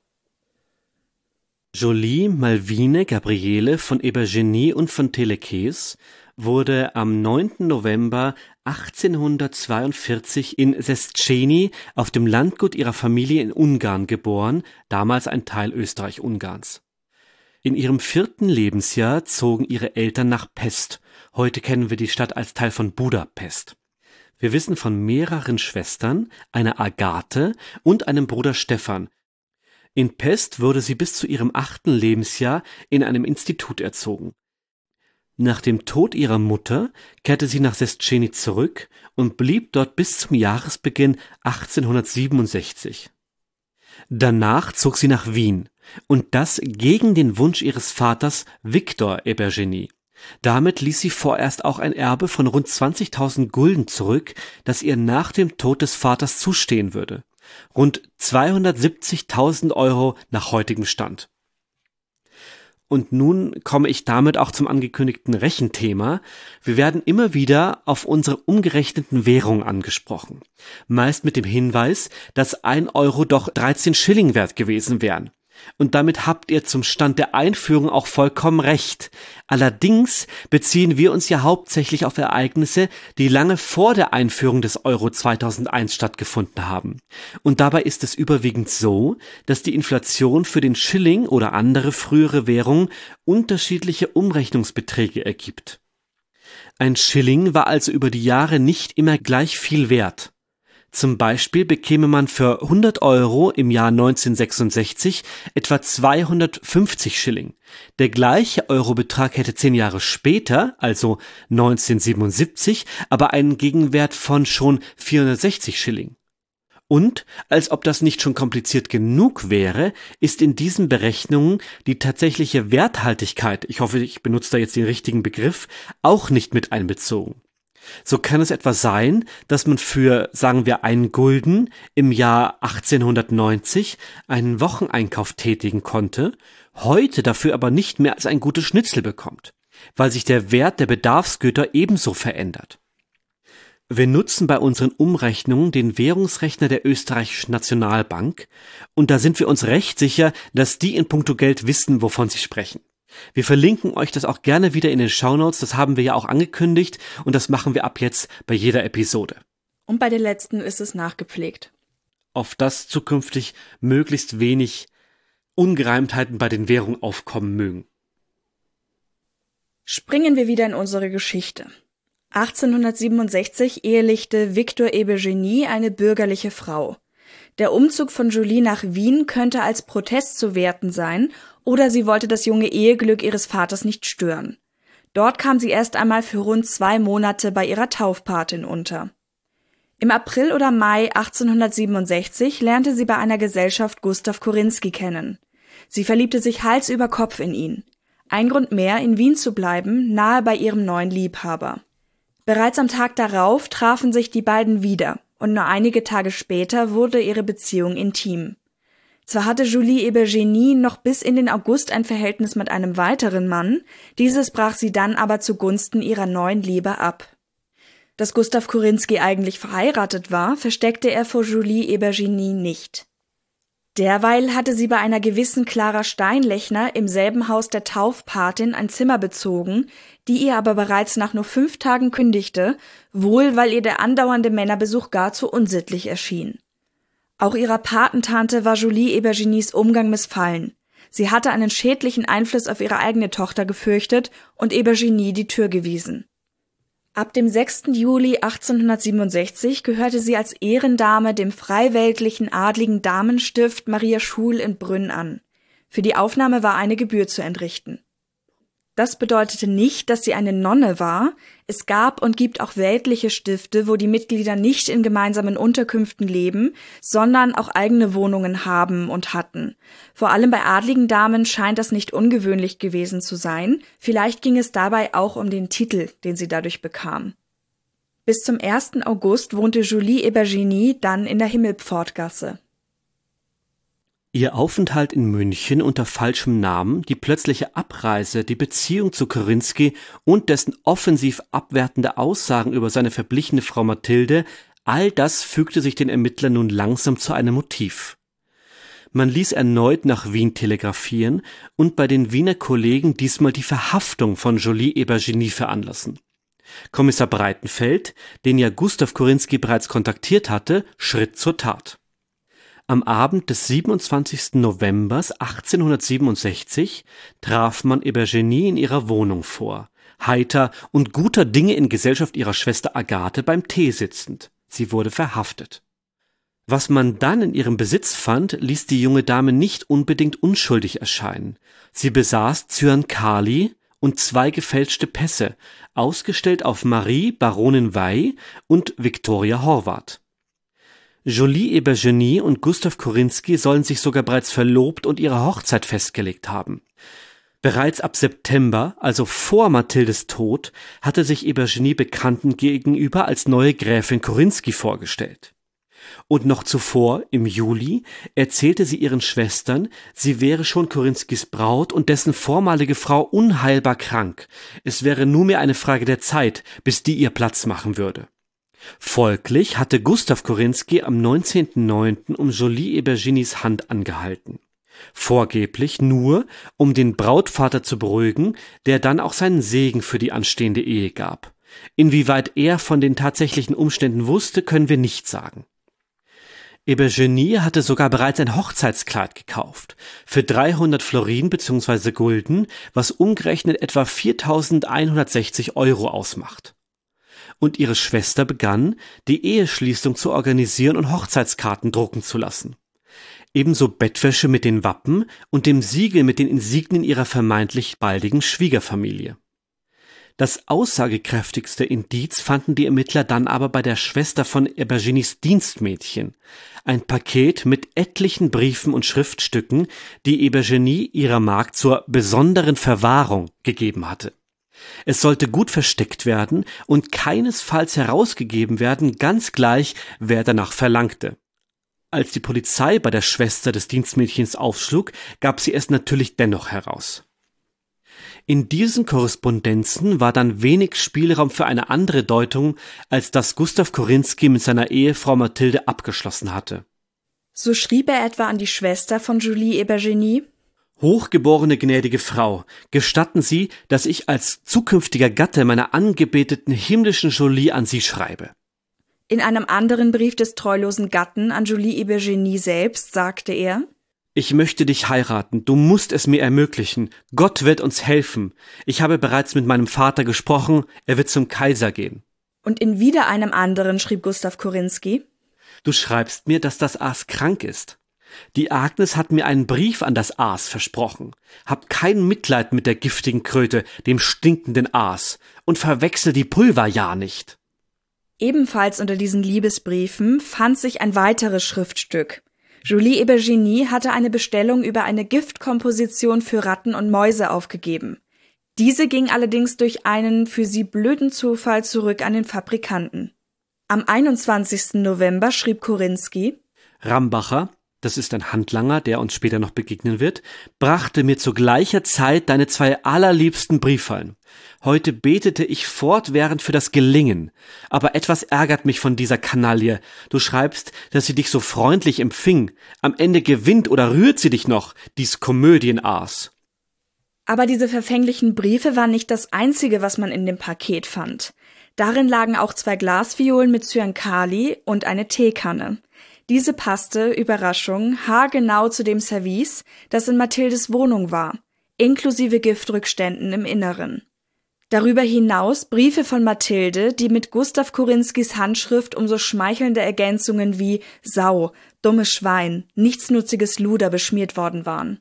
Julie Malvine Gabriele von Ebergenie und von Telekes wurde am neunten November achtzehnhundertzweiundvierzig in Széchenyi auf dem Landgut ihrer Familie in Ungarn geboren, damals ein Teil Österreich-Ungarns. In ihrem vierten Lebensjahr zogen ihre Eltern nach Pest. Heute kennen wir die Stadt als Teil von Budapest. Wir wissen von mehreren Schwestern, einer Agathe und einem Bruder Stefan. In Pest wurde sie bis zu ihrem achten Lebensjahr in einem Institut erzogen. Nach dem Tod ihrer Mutter kehrte sie nach Széchenyi zurück und blieb dort bis zum Jahresbeginn achtzehnhundertsiebenundsechzig. Danach zog sie nach Wien, und das gegen den Wunsch ihres Vaters Victor Eberjeni. Damit ließ sie vorerst auch ein Erbe von rund zwanzigtausend Gulden zurück, das ihr nach dem Tod des Vaters zustehen würde. Rund zweihundertsiebzigtausend Euro nach heutigem Stand. Und nun komme ich damit auch zum angekündigten Rechenthema. Wir werden immer wieder auf unsere umgerechneten Währungen angesprochen. Meist mit dem Hinweis, dass ein Euro doch dreizehn Schilling wert gewesen wären. Und damit habt ihr zum Stand der Einführung auch vollkommen recht. Allerdings beziehen wir uns ja hauptsächlich auf Ereignisse, die lange vor der Einführung des Euro zweitausendeins stattgefunden haben. Und dabei ist es überwiegend so, dass die Inflation für den Schilling oder andere frühere Währungen unterschiedliche Umrechnungsbeträge ergibt. Ein Schilling war also über die Jahre nicht immer gleich viel wert. Zum Beispiel bekäme man für hundert Euro im Jahr neunzehnhundertsechsundsechzig etwa zweihundertfünfzig Schilling. Der gleiche Eurobetrag hätte zehn Jahre später, also neunzehnhundertsiebenundsiebzig, aber einen Gegenwert von schon vierhundertsechzig Schilling. Und, als ob das nicht schon kompliziert genug wäre, ist in diesen Berechnungen die tatsächliche Werthaltigkeit, ich hoffe, ich benutze da jetzt den richtigen Begriff, auch nicht mit einbezogen. So kann es etwa sein, dass man für, sagen wir, einen Gulden im Jahr achtzehnhundertneunzig einen Wocheneinkauf tätigen konnte, heute dafür aber nicht mehr als ein gutes Schnitzel bekommt, weil sich der Wert der Bedarfsgüter ebenso verändert. Wir nutzen bei unseren Umrechnungen den Währungsrechner der Österreichischen Nationalbank, und da sind wir uns recht sicher, dass die in puncto Geld wissen, wovon sie sprechen. Wir verlinken euch das auch gerne wieder in den Shownotes, das haben wir ja auch angekündigt und das machen wir ab jetzt bei jeder Episode. Und bei der letzten ist es nachgepflegt. Auf dass zukünftig möglichst wenig Ungereimtheiten bei den Währungen aufkommen mögen. Springen wir wieder in unsere Geschichte. achtzehnhundertsiebenundsechzig ehelichte Victor Eberjeni eine bürgerliche Frau. Der Umzug von Julie nach Wien könnte als Protest zu werten sein, oder sie wollte das junge Eheglück ihres Vaters nicht stören. Dort kam sie erst einmal für rund zwei Monate bei ihrer Taufpatin unter. Im April oder Mai achtzehnhundertsiebenundsechzig lernte sie bei einer Gesellschaft Gustav Korinski kennen. Sie verliebte sich Hals über Kopf in ihn. Ein Grund mehr, in Wien zu bleiben, nahe bei ihrem neuen Liebhaber. Bereits am Tag darauf trafen sich die beiden wieder, und nur einige Tage später wurde ihre Beziehung intim. Zwar hatte Julie Eberjeni noch bis in den August ein Verhältnis mit einem weiteren Mann, dieses brach sie dann aber zugunsten ihrer neuen Liebe ab. Dass Gustav Korinski eigentlich verheiratet war, versteckte er vor Julie Eberjeni nicht. Derweil hatte sie bei einer gewissen Clara Steinlechner im selben Haus der Taufpatin ein Zimmer bezogen, die ihr aber bereits nach nur fünf Tagen kündigte, wohl weil ihr der andauernde Männerbesuch gar zu unsittlich erschien. Auch ihrer Patentante war Julie Eberjenis Umgang missfallen. Sie hatte einen schädlichen Einfluss auf ihre eigene Tochter gefürchtet und Eberjeni die Tür gewiesen. Ab dem sechsten Juli achtzehnhundertsiebenundsechzig gehörte sie als Ehrendame dem freiweltlichen adligen Damenstift Maria Schul in Brünn an. Für die Aufnahme war eine Gebühr zu entrichten. Das bedeutete nicht, dass sie eine Nonne war. Es gab und gibt auch weltliche Stifte, wo die Mitglieder nicht in gemeinsamen Unterkünften leben, sondern auch eigene Wohnungen haben und hatten. Vor allem bei adligen Damen scheint das nicht ungewöhnlich gewesen zu sein. Vielleicht ging es dabei auch um den Titel, den sie dadurch bekam. Bis zum ersten August wohnte Julie Eberjeni dann in der Himmelpfortgasse. Ihr Aufenthalt in München unter falschem Namen, die plötzliche Abreise, die Beziehung zu Korinski und dessen offensiv abwertende Aussagen über seine verblichene Frau Mathilde, all das fügte sich den Ermittlern nun langsam zu einem Motiv. Man ließ erneut nach Wien telegrafieren und bei den Wiener Kollegen diesmal die Verhaftung von Joly Ebergenie veranlassen. Kommissar Breitenfeld, den ja Gustav Korinski bereits kontaktiert hatte, schritt zur Tat. Am Abend des siebenundzwanzigsten November achtzehnhundertsiebenundsechzig traf man Ebergenie in ihrer Wohnung vor, heiter und guter Dinge in Gesellschaft ihrer Schwester Agathe beim Tee sitzend. Sie wurde verhaftet. Was man dann in ihrem Besitz fand, ließ die junge Dame nicht unbedingt unschuldig erscheinen. Sie besaß Zyankali und zwei gefälschte Pässe, ausgestellt auf Marie Baronin Wey und Viktoria Horvath. Joly Ebergenie und Gustav Korinski sollen sich sogar bereits verlobt und ihre Hochzeit festgelegt haben. Bereits ab September, also vor Mathildes Tod, hatte sich Ebergenie Bekannten gegenüber als neue Gräfin Korinski vorgestellt. Und noch zuvor, im Juli, erzählte sie ihren Schwestern, sie wäre schon Korinskis Braut und dessen vormalige Frau unheilbar krank. Es wäre nur mehr eine Frage der Zeit, bis die ihr Platz machen würde. Folglich hatte Gustav Korinski am neunzehnten neunten um Joly Ebergenies Hand angehalten. Vorgeblich nur, um den Brautvater zu beruhigen, der dann auch seinen Segen für die anstehende Ehe gab. Inwieweit er von den tatsächlichen Umständen wusste, können wir nicht sagen. Ebergenie hatte sogar bereits ein Hochzeitskleid gekauft, für dreihundert Florin bzw. Gulden, was umgerechnet etwa viertausendeinhundertsechzig Euro ausmacht. Und ihre Schwester begann, die Eheschließung zu organisieren und Hochzeitskarten drucken zu lassen. Ebenso Bettwäsche mit den Wappen und dem Siegel mit den Insignien ihrer vermeintlich baldigen Schwiegerfamilie. Das aussagekräftigste Indiz fanden die Ermittler dann aber bei der Schwester von Ebergenies Dienstmädchen, ein Paket mit etlichen Briefen und Schriftstücken, die Ebergenie ihrer Magd zur besonderen Verwahrung gegeben hatte. Es sollte gut versteckt werden und keinesfalls herausgegeben werden, ganz gleich, wer danach verlangte. Als die Polizei bei der Schwester des Dienstmädchens aufschlug, gab sie es natürlich dennoch heraus. In diesen Korrespondenzen war dann wenig Spielraum für eine andere Deutung, als dass Gustav Korinski mit seiner Ehefrau Mathilde abgeschlossen hatte. So schrieb er etwa an die Schwester von Joly Ebergenie: Hochgeborene gnädige Frau, gestatten Sie, dass ich als zukünftiger Gatte meiner angebeteten himmlischen Joly an Sie schreibe. In einem anderen Brief des treulosen Gatten an Joly Ebergenie selbst sagte er: Ich möchte dich heiraten, du musst es mir ermöglichen. Gott wird uns helfen. Ich habe bereits mit meinem Vater gesprochen, er wird zum Kaiser gehen. Und in wieder einem anderen schrieb Gustav Korinski: Du schreibst mir, dass das Aas krank ist. Die Agnes hat mir einen Brief an das Aas versprochen. Hab kein Mitleid mit der giftigen Kröte, dem stinkenden Aas, und verwechsel die Pulver ja nicht. Ebenfalls unter diesen Liebesbriefen fand sich ein weiteres Schriftstück. Joly Ebergenie hatte eine Bestellung über eine Giftkomposition für Ratten und Mäuse aufgegeben. Diese ging allerdings durch einen für sie blöden Zufall zurück an den Fabrikanten. Am einundzwanzigsten November schrieb Korinski: Rambacher, das ist ein Handlanger, der uns später noch begegnen wird, brachte mir zu gleicher Zeit deine zwei allerliebsten Briefhallen. Heute betete ich fortwährend für das Gelingen, aber etwas ärgert mich von dieser Kanaille. Du schreibst, dass sie dich so freundlich empfing. Am Ende gewinnt oder rührt sie dich noch, dies Komödienaas. Aber diese verfänglichen Briefe waren nicht das Einzige, was man in dem Paket fand. Darin lagen auch zwei Glasviolen mit Zyankali und eine Teekanne. Diese passte, Überraschung, haargenau zu dem Service, das in Mathildes Wohnung war, inklusive Giftrückständen im Inneren. Darüber hinaus Briefe von Mathilde, die mit Gustav Korinskis Handschrift um so schmeichelnde Ergänzungen wie Sau, dummes Schwein, nichtsnutziges Luder beschmiert worden waren.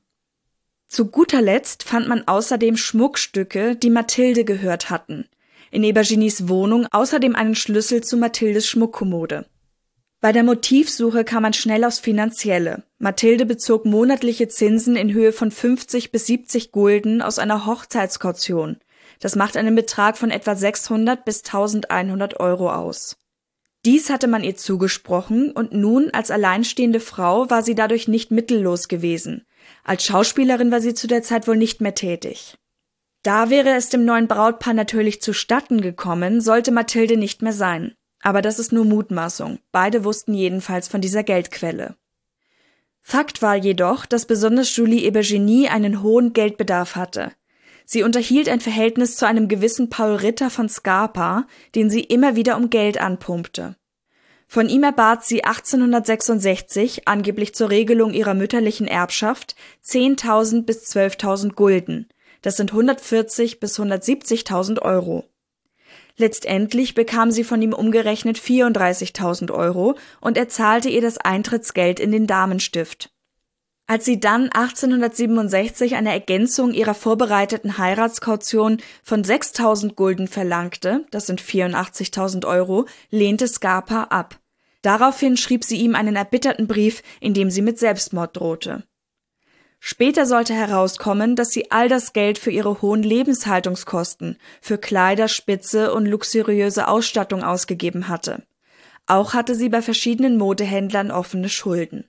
Zu guter Letzt fand man außerdem Schmuckstücke, die Mathilde gehört hatten. In Ebergenies Wohnung außerdem einen Schlüssel zu Mathildes Schmuckkommode. Bei der Motivsuche kam man schnell aufs Finanzielle. Mathilde bezog monatliche Zinsen in Höhe von fünfzig bis siebzig Gulden aus einer Hochzeitskaution. Das macht einen Betrag von etwa sechshundert bis eintausendeinhundert Euro aus. Dies hatte man ihr zugesprochen und nun als alleinstehende Frau war sie dadurch nicht mittellos gewesen. Als Schauspielerin war sie zu der Zeit wohl nicht mehr tätig. Da wäre es dem neuen Brautpaar natürlich zustatten gekommen, sollte Mathilde nicht mehr sein. Aber das ist nur Mutmaßung. Beide wussten jedenfalls von dieser Geldquelle. Fakt war jedoch, dass besonders Julie Ebergenie einen hohen Geldbedarf hatte. Sie unterhielt ein Verhältnis zu einem gewissen Paul Ritter von Scarpa, den sie immer wieder um Geld anpumpte. Von ihm erbat sie achtzehnhundertsechsundsechzig, angeblich zur Regelung ihrer mütterlichen Erbschaft, zehntausend bis zwölftausend Gulden. Das sind hundertvierzig bis hundertsiebzigtausend Euro. Letztendlich bekam sie von ihm umgerechnet vierunddreißigtausend Euro und er zahlte ihr das Eintrittsgeld in den Damenstift. Als sie dann achtzehnhundertsiebenundsechzig eine Ergänzung ihrer vorbereiteten Heiratskaution von sechstausend Gulden verlangte, das sind vierundachtzigtausend Euro, lehnte Scarpa ab. Daraufhin schrieb sie ihm einen erbitterten Brief, in dem sie mit Selbstmord drohte. Später sollte herauskommen, dass sie all das Geld für ihre hohen Lebenshaltungskosten, für Kleider, Spitze und luxuriöse Ausstattung ausgegeben hatte. Auch hatte sie bei verschiedenen Modehändlern offene Schulden.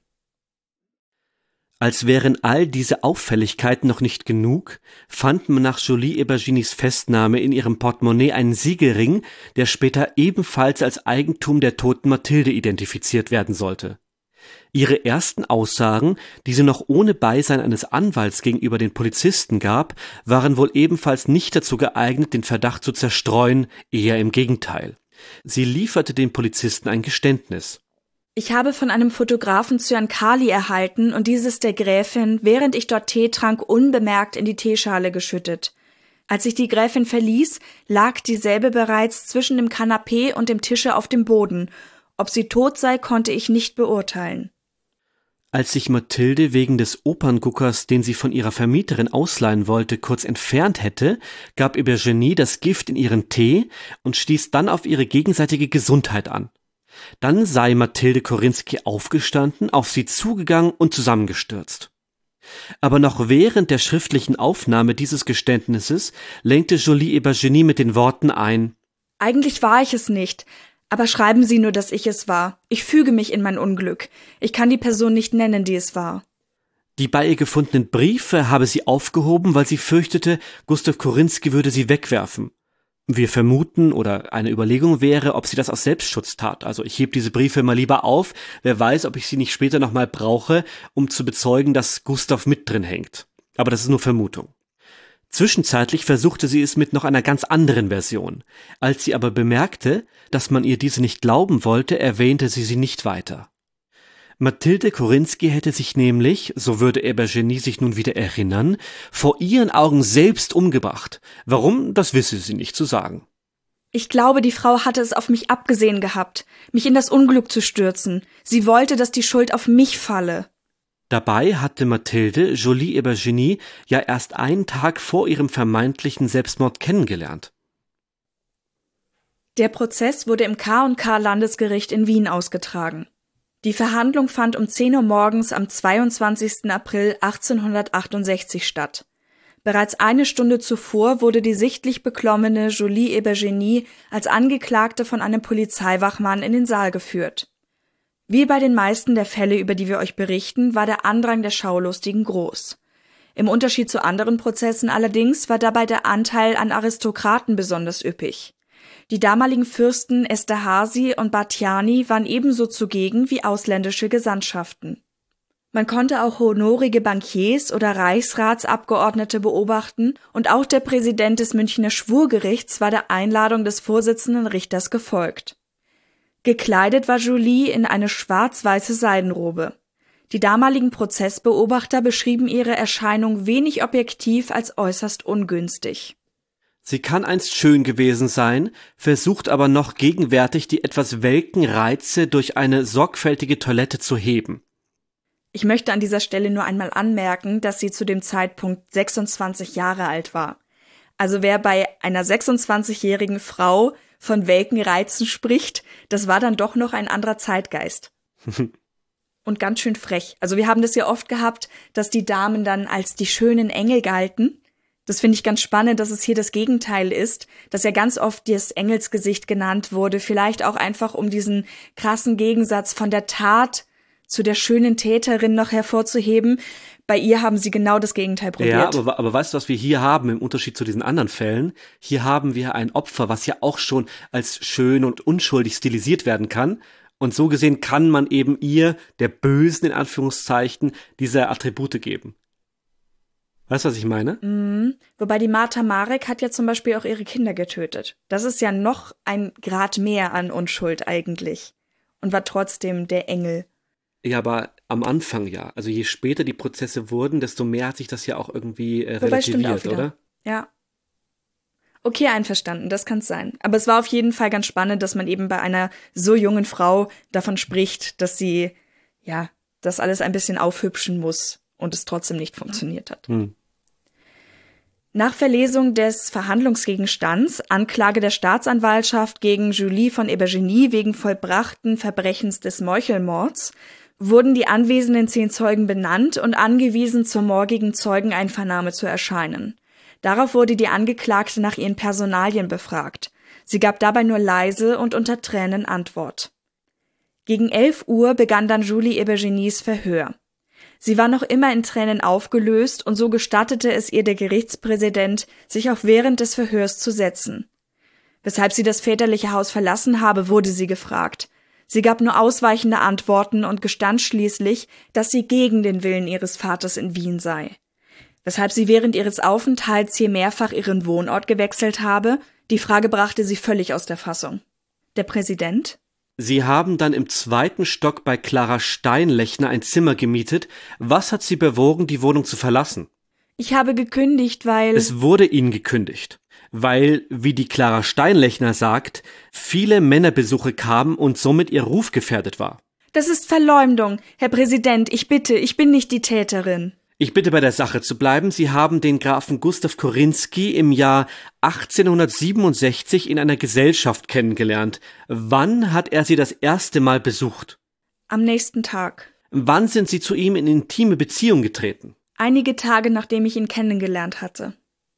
Als wären all diese Auffälligkeiten noch nicht genug, fand man nach Julie Ebergenies Festnahme in ihrem Portemonnaie einen Siegelring, der später ebenfalls als Eigentum der toten Mathilde identifiziert werden sollte. Ihre ersten Aussagen, die sie noch ohne Beisein eines Anwalts gegenüber den Polizisten gab, waren wohl ebenfalls nicht dazu geeignet, den Verdacht zu zerstreuen, eher im Gegenteil. Sie lieferte den Polizisten ein Geständnis. Ich habe von einem Fotografen Cyankali erhalten und dieses der Gräfin, während ich dort Tee trank, unbemerkt in die Teeschale geschüttet. Als ich die Gräfin verließ, lag dieselbe bereits zwischen dem Kanapee und dem Tische auf dem Boden. Ob sie tot sei, konnte ich nicht beurteilen. Als sich Mathilde wegen des Opernguckers, den sie von ihrer Vermieterin ausleihen wollte, kurz entfernt hätte, gab Ebergenie das Gift in ihren Tee und stieß dann auf ihre gegenseitige Gesundheit an. Dann sei Mathilde Korinski aufgestanden, auf sie zugegangen und zusammengestürzt. Aber noch während der schriftlichen Aufnahme dieses Geständnisses lenkte Julie Ebergenie mit den Worten ein: Eigentlich war ich es nicht, aber schreiben Sie nur, dass ich es war. Ich füge mich in mein Unglück. Ich kann die Person nicht nennen, die es war. Die bei ihr gefundenen Briefe habe sie aufgehoben, weil sie fürchtete, Gustav Korinski würde sie wegwerfen. Wir vermuten, oder eine Überlegung wäre, ob sie das aus Selbstschutz tat. Also ich hebe diese Briefe mal lieber auf, wer weiß, ob ich sie nicht später nochmal brauche, um zu bezeugen, dass Gustav mit drin hängt. Aber das ist nur Vermutung. Zwischenzeitlich versuchte sie es mit noch einer ganz anderen Version. Als sie aber bemerkte, dass man ihr diese nicht glauben wollte, erwähnte sie sie nicht weiter. Mathilde Korinski hätte sich nämlich, so würde Ebergenie sich nun wieder erinnern, vor ihren Augen selbst umgebracht. Warum, das wisse sie nicht zu sagen. Ich glaube, die Frau hatte es auf mich abgesehen gehabt, mich in das Unglück zu stürzen. Sie wollte, dass die Schuld auf mich falle. Dabei hatte Mathilde Julie Ebergenie ja erst einen Tag vor ihrem vermeintlichen Selbstmord kennengelernt. Der Prozess wurde im K und K Landesgericht in Wien ausgetragen. Die Verhandlung fand um zehn Uhr morgens am zweiundzwanzigsten April achtzehnhundertachtundsechzig statt. Bereits eine Stunde zuvor wurde die sichtlich beklommene Julie Ebergenie als Angeklagte von einem Polizeiwachmann in den Saal geführt. Wie bei den meisten der Fälle, über die wir euch berichten, war der Andrang der Schaulustigen groß. Im Unterschied zu anderen Prozessen allerdings war dabei der Anteil an Aristokraten besonders üppig. Die damaligen Fürsten Esterhazy und Batthyány waren ebenso zugegen wie ausländische Gesandtschaften. Man konnte auch honorige Bankiers oder Reichsratsabgeordnete beobachten und auch der Präsident des Münchner Schwurgerichts war der Einladung des Vorsitzenden Richters gefolgt. Gekleidet war Julie in eine schwarz-weiße Seidenrobe. Die damaligen Prozessbeobachter beschrieben ihre Erscheinung wenig objektiv als äußerst ungünstig. Sie kann einst schön gewesen sein, versucht aber noch gegenwärtig die etwas welken Reize durch eine sorgfältige Toilette zu heben. Ich möchte an dieser Stelle nur einmal anmerken, dass sie zu dem Zeitpunkt sechsundzwanzig Jahre alt war. Also wer bei einer sechsundzwanzigjährigen Frau von welken Reizen spricht, das war dann doch noch ein anderer Zeitgeist. Und ganz schön frech. Also wir haben das ja oft gehabt, dass die Damen dann als die schönen Engel galten. Das finde ich ganz spannend, dass es hier das Gegenteil ist, dass ja ganz oft das Engelsgesicht genannt wurde, vielleicht auch einfach um diesen krassen Gegensatz von der Tat zu der schönen Täterin noch hervorzuheben. Bei ihr haben sie genau das Gegenteil probiert. Ja, aber, aber weißt du, was wir hier haben im Unterschied zu diesen anderen Fällen? Hier haben wir ein Opfer, was ja auch schon als schön und unschuldig stilisiert werden kann. Und so gesehen kann man eben ihr, der Bösen in Anführungszeichen, diese Attribute geben. Weißt du, was ich meine? Mhm. Wobei die Martha Marek hat ja zum Beispiel auch ihre Kinder getötet. Das ist ja noch ein Grad mehr an Unschuld eigentlich. Und war trotzdem der Engel. Ja, aber am Anfang ja. Also je später die Prozesse wurden, desto mehr hat sich das ja auch irgendwie äh, Wobei, stimmt auch relativiert, wieder. oder? Ja. Okay, einverstanden, das kann's sein. Aber es war auf jeden Fall ganz spannend, dass man eben bei einer so jungen Frau davon spricht, dass sie, ja, das alles ein bisschen aufhübschen muss und es trotzdem nicht funktioniert hat. Hm. Nach Verlesung des Verhandlungsgegenstands, Anklage der Staatsanwaltschaft gegen Julie von Ebergenie wegen vollbrachten Verbrechens des Meuchelmords, wurden die anwesenden zehn Zeugen benannt und angewiesen, zur morgigen Zeugeneinvernahme zu erscheinen. Darauf wurde die Angeklagte nach ihren Personalien befragt. Sie gab dabei nur leise und unter Tränen Antwort. Gegen elf Uhr begann dann Julie Ebergenies Verhör. Sie war noch immer in Tränen aufgelöst und so gestattete es ihr der Gerichtspräsident, sich auch während des Verhörs zu setzen. Weshalb sie das väterliche Haus verlassen habe, wurde sie gefragt. Sie gab nur ausweichende Antworten und gestand schließlich, dass sie gegen den Willen ihres Vaters in Wien sei. Weshalb sie während ihres Aufenthalts hier mehrfach ihren Wohnort gewechselt habe, die Frage brachte sie völlig aus der Fassung. Der Präsident? Sie haben dann im zweiten Stock bei Clara Steinlechner ein Zimmer gemietet. Was hat Sie bewogen, die Wohnung zu verlassen? Ich habe gekündigt, weil... Es wurde Ihnen gekündigt, weil, wie die Clara Steinlechner sagt, viele Männerbesuche kamen und somit Ihr Ruf gefährdet war. Das ist Verleumdung. Herr Präsident, ich bitte, ich bin nicht die Täterin. Ich bitte bei der Sache zu bleiben. Sie haben den Grafen Gustav Korinski im Jahr achtzehnhundertsiebenundsechzig in einer Gesellschaft kennengelernt. Wann hat er Sie das erste Mal besucht? Am nächsten Tag. Wann sind Sie zu ihm in intime Beziehung getreten? Einige Tage, nachdem ich ihn kennengelernt hatte.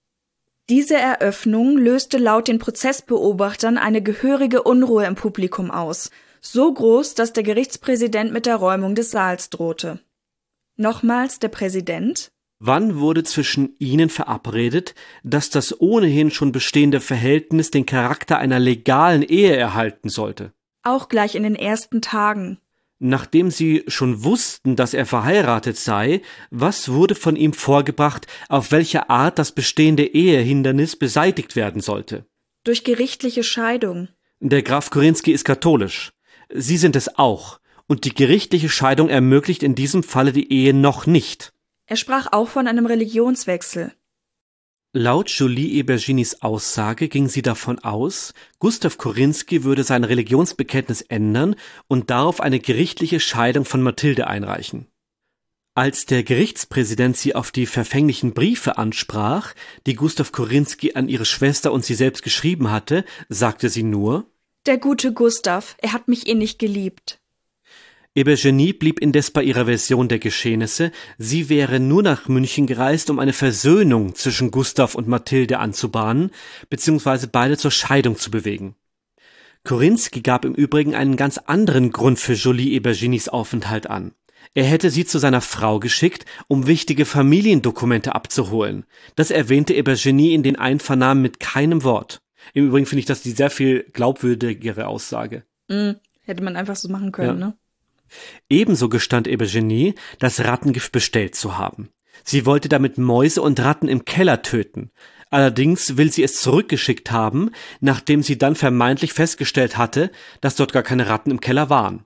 Diese Eröffnung löste laut den Prozessbeobachtern eine gehörige Unruhe im Publikum aus. So groß, dass der Gerichtspräsident mit der Räumung des Saals drohte. Nochmals der Präsident. Wann wurde zwischen Ihnen verabredet, dass das ohnehin schon bestehende Verhältnis den Charakter einer legalen Ehe erhalten sollte? Auch gleich in den ersten Tagen. Nachdem Sie schon wussten, dass er verheiratet sei, was wurde von ihm vorgebracht, auf welche Art das bestehende Ehehindernis beseitigt werden sollte? Durch gerichtliche Scheidung. Der Graf Korinski ist katholisch. Sie sind es auch. Und die gerichtliche Scheidung ermöglicht in diesem Falle die Ehe noch nicht. Er sprach auch von einem Religionswechsel. Laut Julie Eberginis Aussage ging sie davon aus, Gustav Korinski würde sein Religionsbekenntnis ändern und darauf eine gerichtliche Scheidung von Mathilde einreichen. Als der Gerichtspräsident sie auf die verfänglichen Briefe ansprach, die Gustav Korinski an ihre Schwester und sie selbst geschrieben hatte, sagte sie nur: Der gute Gustav, er hat mich innig geliebt. Ebergenie blieb indes bei ihrer Version der Geschehnisse, sie wäre nur nach München gereist, um eine Versöhnung zwischen Gustav und Mathilde anzubahnen, beziehungsweise beide zur Scheidung zu bewegen. Korinski gab im Übrigen einen ganz anderen Grund für Julie Eberginis Aufenthalt an. Er hätte sie zu seiner Frau geschickt, um wichtige Familiendokumente abzuholen. Das erwähnte Ebergenie in den Einvernahmen mit keinem Wort. Im Übrigen finde ich das die sehr viel glaubwürdigere Aussage. Mm, hätte man einfach so machen können, ja. ne? Ebenso gestand Ebergenie, das Rattengift bestellt zu haben. Sie wollte damit Mäuse und Ratten im Keller töten. Allerdings will sie es zurückgeschickt haben, nachdem sie dann vermeintlich festgestellt hatte, dass dort gar keine Ratten im Keller waren.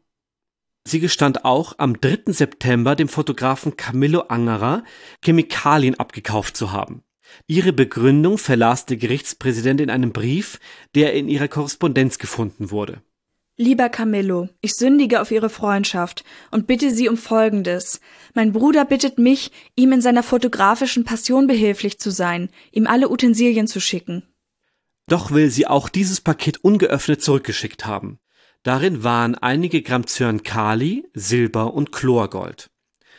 Sie gestand auch, am dritten September dem Fotografen Camillo Angerer Chemikalien abgekauft zu haben. Ihre Begründung verlas der Gerichtspräsident in einem Brief, der in ihrer Korrespondenz gefunden wurde. Lieber Camillo, ich sündige auf Ihre Freundschaft und bitte Sie um Folgendes. Mein Bruder bittet mich, ihm in seiner fotografischen Passion behilflich zu sein, ihm alle Utensilien zu schicken. Doch will sie auch dieses Paket ungeöffnet zurückgeschickt haben. Darin waren einige Gramm Zyankali, Silber und Chlorgold.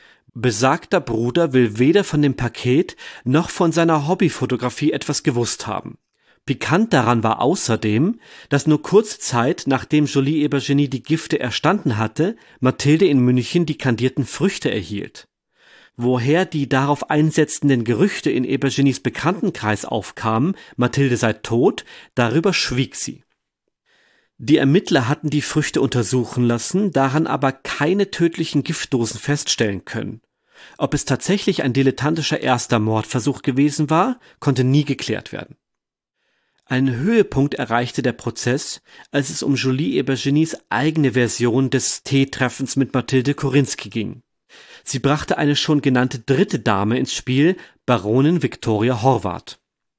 Besagter Bruder will weder von dem Paket noch von seiner Hobbyfotografie etwas gewusst haben. Pikant daran war außerdem, dass nur kurze Zeit, nachdem Julie Ebergenie die Gifte erstanden hatte, Mathilde in München die kandierten Früchte erhielt. Woher die darauf einsetzenden Gerüchte in Ebergenies Bekanntenkreis aufkamen, Mathilde sei tot, darüber schwieg sie. Die Ermittler hatten die Früchte untersuchen lassen, daran aber keine tödlichen Giftdosen feststellen können. Ob es tatsächlich ein dilettantischer erster Mordversuch gewesen war, konnte nie geklärt werden. Einen Höhepunkt erreichte der Prozess, als es um Julie Ebergenies eigene Version des Teetreffens mit Mathilde Korinski ging. Sie brachte eine schon genannte dritte Dame ins Spiel, Baronin Victoria Horvath.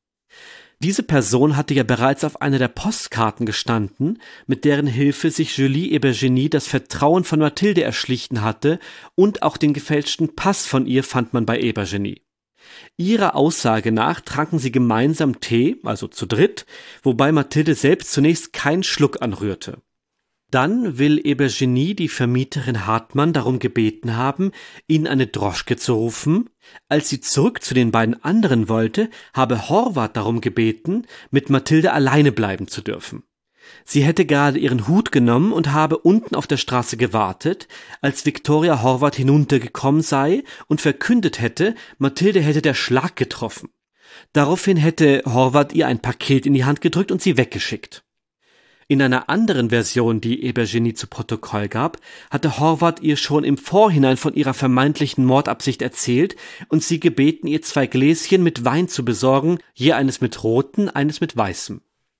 Diese Person hatte ja bereits auf einer der Postkarten gestanden, mit deren Hilfe sich Julie Ebergenie das Vertrauen von Mathilde erschlichen hatte, und auch den gefälschten Pass von ihr fand man bei Ebergenie. Ihrer Aussage nach tranken sie gemeinsam Tee, also zu dritt, wobei Mathilde selbst zunächst keinen Schluck anrührte. Dann will Ebergenie die Vermieterin Hartmann darum gebeten haben, ihnen eine Droschke zu rufen. Als sie zurück zu den beiden anderen wollte, habe Horvath darum gebeten, mit Mathilde alleine bleiben zu dürfen. Sie hätte gerade ihren Hut genommen und habe unten auf der Straße gewartet, als Victoria Horvath hinuntergekommen sei und verkündet hätte, Mathilde hätte der Schlag getroffen. Daraufhin hätte Horvath ihr ein Paket in die Hand gedrückt und sie weggeschickt. In einer anderen Version, die Ebergenie zu Protokoll gab, hatte Horvath ihr schon im Vorhinein von ihrer vermeintlichen Mordabsicht erzählt und sie gebeten, ihr zwei Gläschen mit Wein zu besorgen, je eines mit roten, eines mit weißem.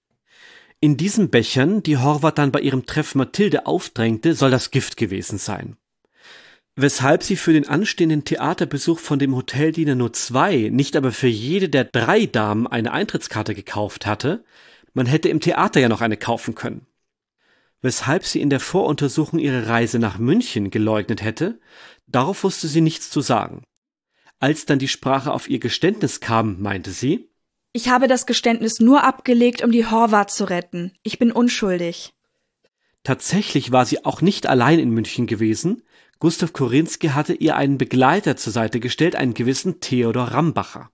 In diesen Bechern, die Horvath dann bei ihrem Treff Mathilde aufdrängte, soll das Gift gewesen sein. Weshalb sie für den anstehenden Theaterbesuch von dem Hoteldiener nur zwei, nicht aber für jede der drei Damen eine Eintrittskarte gekauft hatte. Man hätte im Theater ja noch eine kaufen können. Weshalb sie in der Voruntersuchung ihre Reise nach München geleugnet hätte, darauf wusste sie nichts zu sagen. Als dann die Sprache auf ihr Geständnis kam, meinte sie: Ich habe das Geständnis nur abgelegt, um die Horvath zu retten. Ich bin unschuldig. Tatsächlich war sie auch nicht allein in München gewesen. Gustav Korinski hatte ihr einen Begleiter zur Seite gestellt, einen gewissen Theodor Rambacher.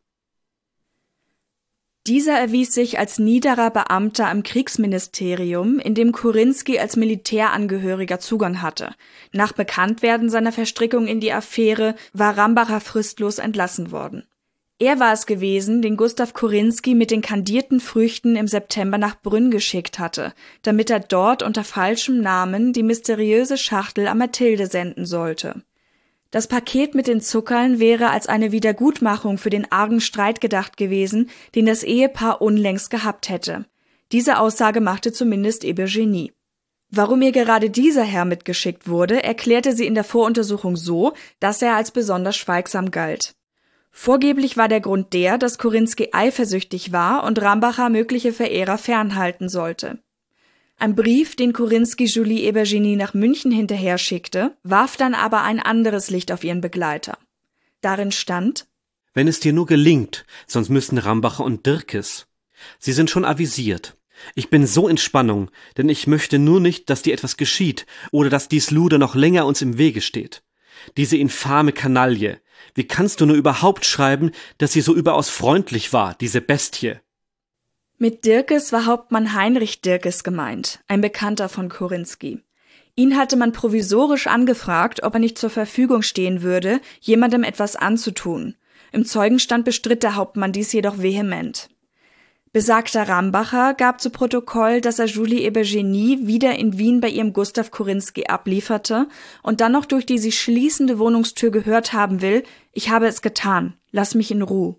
Dieser erwies sich als niederer Beamter am Kriegsministerium, in dem Korinski als Militärangehöriger Zugang hatte. Nach Bekanntwerden seiner Verstrickung in die Affäre war Rambacher fristlos entlassen worden. Er war es gewesen, den Gustav Korinski mit den kandierten Früchten im September nach Brünn geschickt hatte, damit er dort unter falschem Namen die mysteriöse Schachtel an Mathilde senden sollte. Das Paket mit den Zuckern wäre als eine Wiedergutmachung für den argen Streit gedacht gewesen, den das Ehepaar unlängst gehabt hätte. Diese Aussage machte zumindest Ebergenie. Warum ihr gerade dieser Herr mitgeschickt wurde, erklärte sie in der Voruntersuchung so, dass er als besonders schweigsam galt. Vorgeblich war der Grund der, dass Korinski eifersüchtig war und Rambacher mögliche Verehrer fernhalten sollte. Ein Brief, den Korinski Julie Ebergenie nach München hinterher schickte, warf dann aber ein anderes Licht auf ihren Begleiter. Darin stand: Wenn es dir nur gelingt, sonst müssen Rambacher und Dirkes. Sie sind schon avisiert. Ich bin so in Spannung, denn ich möchte nur nicht, dass dir etwas geschieht oder dass dies Luder noch länger uns im Wege steht. Diese infame Kanaille. Wie kannst du nur überhaupt schreiben, dass sie so überaus freundlich war, diese Bestie? Mit Dirkes war Hauptmann Heinrich Dirkes gemeint, ein Bekannter von Korinski. Ihn hatte man provisorisch angefragt, ob er nicht zur Verfügung stehen würde, jemandem etwas anzutun. Im Zeugenstand bestritt der Hauptmann dies jedoch vehement. Besagter Rambacher gab zu Protokoll, dass er Julie Ebergenie wieder in Wien bei ihrem Gustav Korinski ablieferte und dann noch durch die sich schließende Wohnungstür gehört haben will: Ich habe es getan, lass mich in Ruhe.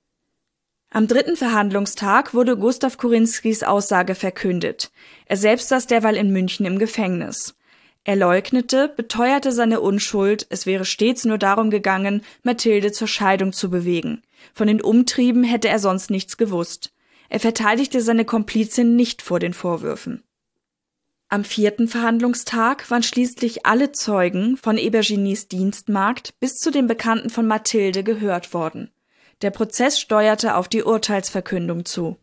Am dritten Verhandlungstag wurde Gustav Korinskis Aussage verkündet. Er selbst saß derweil in München im Gefängnis. Er leugnete, beteuerte seine Unschuld, es wäre stets nur darum gegangen, Mathilde zur Scheidung zu bewegen. Von den Umtrieben hätte er sonst nichts gewusst. Er verteidigte seine Komplizin nicht vor den Vorwürfen. Am vierten Verhandlungstag waren schließlich alle Zeugen von Ebergenies Dienstmagd bis zu den Bekannten von Mathilde gehört worden. Der Prozess steuerte auf die Urteilsverkündung zu.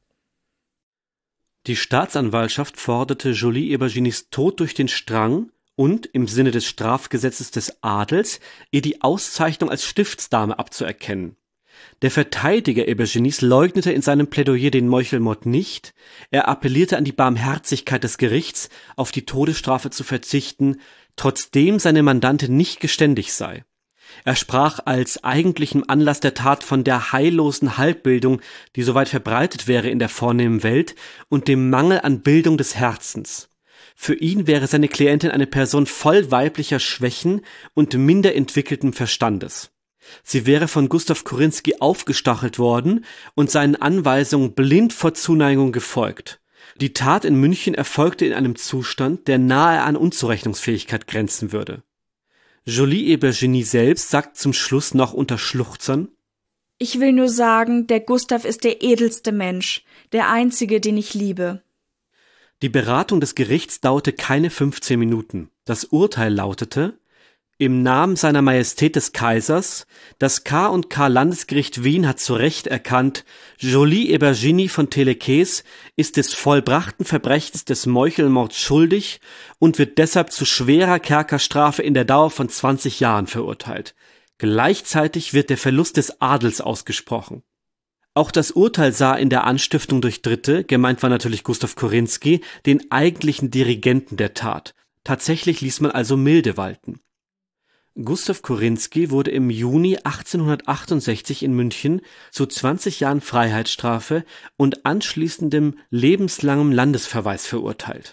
Die Staatsanwaltschaft forderte Julie Ebergenies Tod durch den Strang und, im Sinne des Strafgesetzes des Adels, ihr die Auszeichnung als Stiftsdame abzuerkennen. Der Verteidiger Ebergenies leugnete in seinem Plädoyer den Meuchelmord nicht, er appellierte an die Barmherzigkeit des Gerichts, auf die Todesstrafe zu verzichten, trotzdem seine Mandantin nicht geständig sei. Er sprach als eigentlichem Anlass der Tat von der heillosen Halbbildung, die so weit verbreitet wäre in der vornehmen Welt, und dem Mangel an Bildung des Herzens. Für ihn wäre seine Klientin eine Person voll weiblicher Schwächen und minder entwickelten Verstandes. Sie wäre von Gustav Korinski aufgestachelt worden und seinen Anweisungen blind vor Zuneigung gefolgt. Die Tat in München erfolgte in einem Zustand, der nahe an Unzurechnungsfähigkeit grenzen würde. Joly Ebergenie selbst sagt zum Schluss noch unter Schluchzern: Ich will nur sagen, der Gustav ist der edelste Mensch, der einzige, den ich liebe. Die Beratung des Gerichts dauerte keine fünfzehn Minuten. Das Urteil lautete: Im Namen seiner Majestät des Kaisers, das K und K Landesgericht Wien hat zu Recht erkannt, Joly Ebergenie von Telekes ist des vollbrachten Verbrechens des Meuchelmords schuldig und wird deshalb zu schwerer Kerkerstrafe in der Dauer von zwanzig Jahren verurteilt. Gleichzeitig wird der Verlust des Adels ausgesprochen. Auch das Urteil sah in der Anstiftung durch Dritte, gemeint war natürlich Gustav Korinski, den eigentlichen Dirigenten der Tat. Tatsächlich ließ man also Milde walten. Gustav Korinski wurde im Juni achtzehnhundertachtundsechzig in München zu zwanzig Jahren Freiheitsstrafe und anschließendem lebenslangem Landesverweis verurteilt.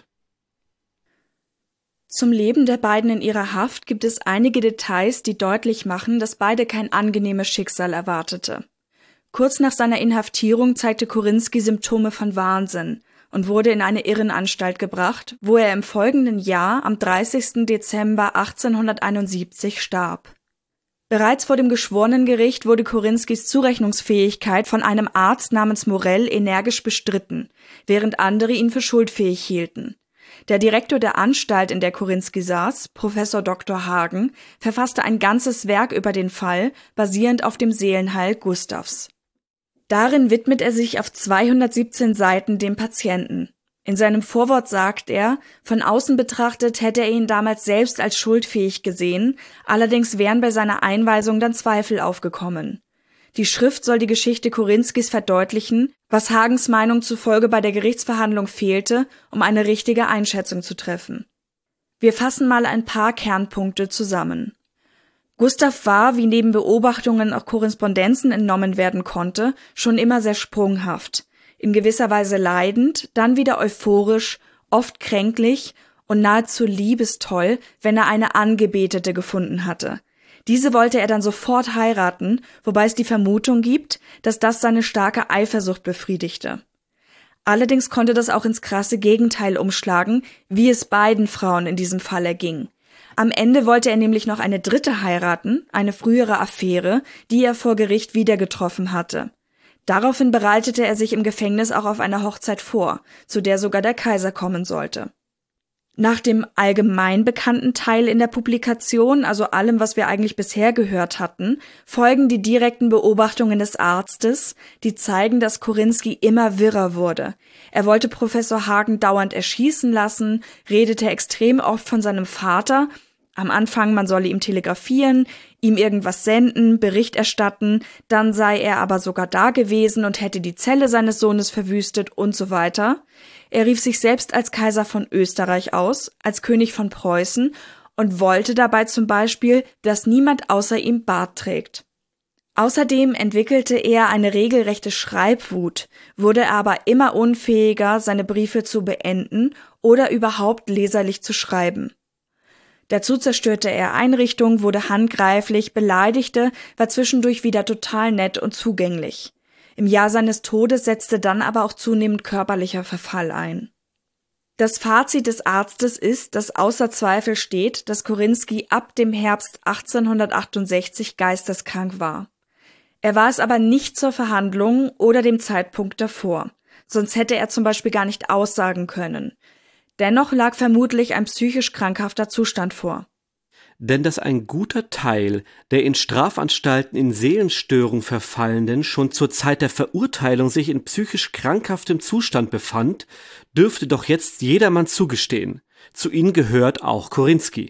Zum Leben der beiden in ihrer Haft gibt es einige Details, die deutlich machen, dass beide kein angenehmes Schicksal erwartete. Kurz nach seiner Inhaftierung zeigte Korinski Symptome von Wahnsinn und wurde in eine Irrenanstalt gebracht, wo er im folgenden Jahr am dreißigsten Dezember achtzehnhunderteinundsiebzig starb. Bereits vor dem Geschworenengericht wurde Korinskis Zurechnungsfähigkeit von einem Arzt namens Morell energisch bestritten, während andere ihn für schuldfähig hielten. Der Direktor der Anstalt, in der Korinski saß, Professor Doktor Hagen, verfasste ein ganzes Werk über den Fall, basierend auf dem Seelenheil Gustavs. Darin widmet er sich auf zweihundertsiebzehn Seiten dem Patienten. In seinem Vorwort sagt er, von außen betrachtet hätte er ihn damals selbst als schuldfähig gesehen, allerdings wären bei seiner Einweisung dann Zweifel aufgekommen. Die Schrift soll die Geschichte Korinskis verdeutlichen, was Hagens Meinung zufolge bei der Gerichtsverhandlung fehlte, um eine richtige Einschätzung zu treffen. Wir fassen mal ein paar Kernpunkte zusammen. Gustav war, wie neben Beobachtungen auch Korrespondenzen entnommen werden konnte, schon immer sehr sprunghaft, in gewisser Weise leidend, dann wieder euphorisch, oft kränklich und nahezu liebestoll, wenn er eine Angebetete gefunden hatte. Diese wollte er dann sofort heiraten, wobei es die Vermutung gibt, dass das seine starke Eifersucht befriedigte. Allerdings konnte das auch ins krasse Gegenteil umschlagen, wie es beiden Frauen in diesem Fall erging. Am Ende wollte er nämlich noch eine dritte heiraten, eine frühere Affäre, die er vor Gericht wieder getroffen hatte. Daraufhin bereitete er sich im Gefängnis auch auf eine Hochzeit vor, zu der sogar der Kaiser kommen sollte. Nach dem allgemein bekannten Teil in der Publikation, also allem, was wir eigentlich bisher gehört hatten, folgen die direkten Beobachtungen des Arztes, die zeigen, dass Korinski immer wirrer wurde. Er wollte Professor Hagen dauernd erschießen lassen, redete extrem oft von seinem Vater. Am Anfang, man solle ihm telegrafieren, ihm irgendwas senden, Bericht erstatten, dann sei er aber sogar da gewesen und hätte die Zelle seines Sohnes verwüstet und so weiter. Er rief sich selbst als Kaiser von Österreich aus, als König von Preußen und wollte dabei zum Beispiel, dass niemand außer ihm Bart trägt. Außerdem entwickelte er eine regelrechte Schreibwut, wurde aber immer unfähiger, seine Briefe zu beenden oder überhaupt leserlich zu schreiben. Dazu zerstörte er Einrichtungen, wurde handgreiflich, beleidigte, war zwischendurch wieder total nett und zugänglich. Im Jahr seines Todes setzte dann aber auch zunehmend körperlicher Verfall ein. Das Fazit des Arztes ist, dass außer Zweifel steht, dass Korinski ab dem Herbst achtzehnhundertachtundsechzig geisteskrank war. Er war es aber nicht zur Verhandlung oder dem Zeitpunkt davor, sonst hätte er zum Beispiel gar nicht aussagen können. Dennoch lag vermutlich ein psychisch krankhafter Zustand vor. Denn dass ein guter Teil der in Strafanstalten in Seelenstörung Verfallenden schon zur Zeit der Verurteilung sich in psychisch krankhaftem Zustand befand, dürfte doch jetzt jedermann zugestehen. Zu ihnen gehört auch Korinski.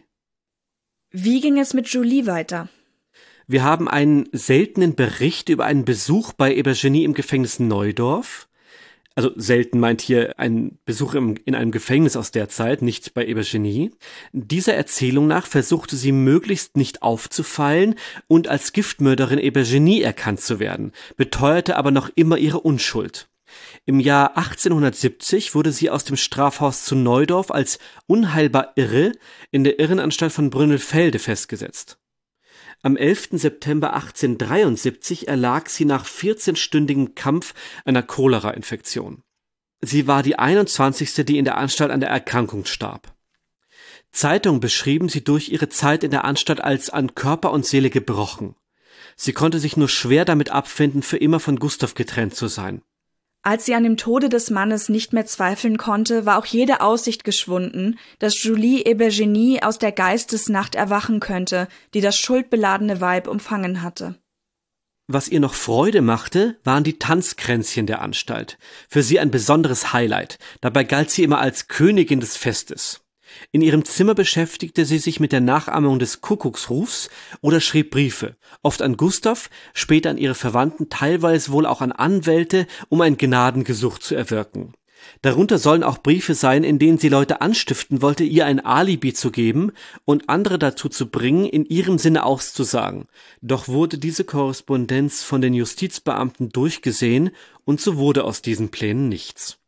Wie ging es mit Joly weiter? Wir haben einen seltenen Bericht über einen Besuch bei Ebergenie im Gefängnis Neudorf. Also selten meint hier ein Besuch im, in einem Gefängnis aus der Zeit, nicht bei Ebergenie. Dieser Erzählung nach versuchte sie möglichst nicht aufzufallen und als Giftmörderin Ebergenie erkannt zu werden, beteuerte aber noch immer ihre Unschuld. Im Jahr achtzehnhundertsiebzig wurde sie aus dem Strafhaus zu Neudorf als unheilbar irre in der Irrenanstalt von Brünnelfelde festgesetzt. Am elften September achtzehnhundertdreiundsiebzig erlag sie nach vierzehnstündigem Kampf einer Cholera-Infektion. Sie war die einundzwanzigste, die in der Anstalt an der Erkrankung starb. Zeitungen beschrieben sie durch ihre Zeit in der Anstalt als an Körper und Seele gebrochen. Sie konnte sich nur schwer damit abfinden, für immer von Gustav getrennt zu sein. Als sie an dem Tode des Mannes nicht mehr zweifeln konnte, war auch jede Aussicht geschwunden, dass Julie Ebergenie aus der Geistesnacht erwachen könnte, die das schuldbeladene Weib umfangen hatte. Was ihr noch Freude machte, waren die Tanzkränzchen der Anstalt. Für sie ein besonderes Highlight. Dabei galt sie immer als Königin des Festes. In ihrem Zimmer beschäftigte sie sich mit der Nachahmung des Kuckucksrufs oder schrieb Briefe, oft an Gustav, später an ihre Verwandten, teilweise wohl auch an Anwälte, um ein Gnadengesuch zu erwirken. Darunter sollen auch Briefe sein, in denen sie Leute anstiften wollte, ihr ein Alibi zu geben und andere dazu zu bringen, in ihrem Sinne auszusagen. Doch wurde diese Korrespondenz von den Justizbeamten durchgesehen und so wurde aus diesen Plänen nichts.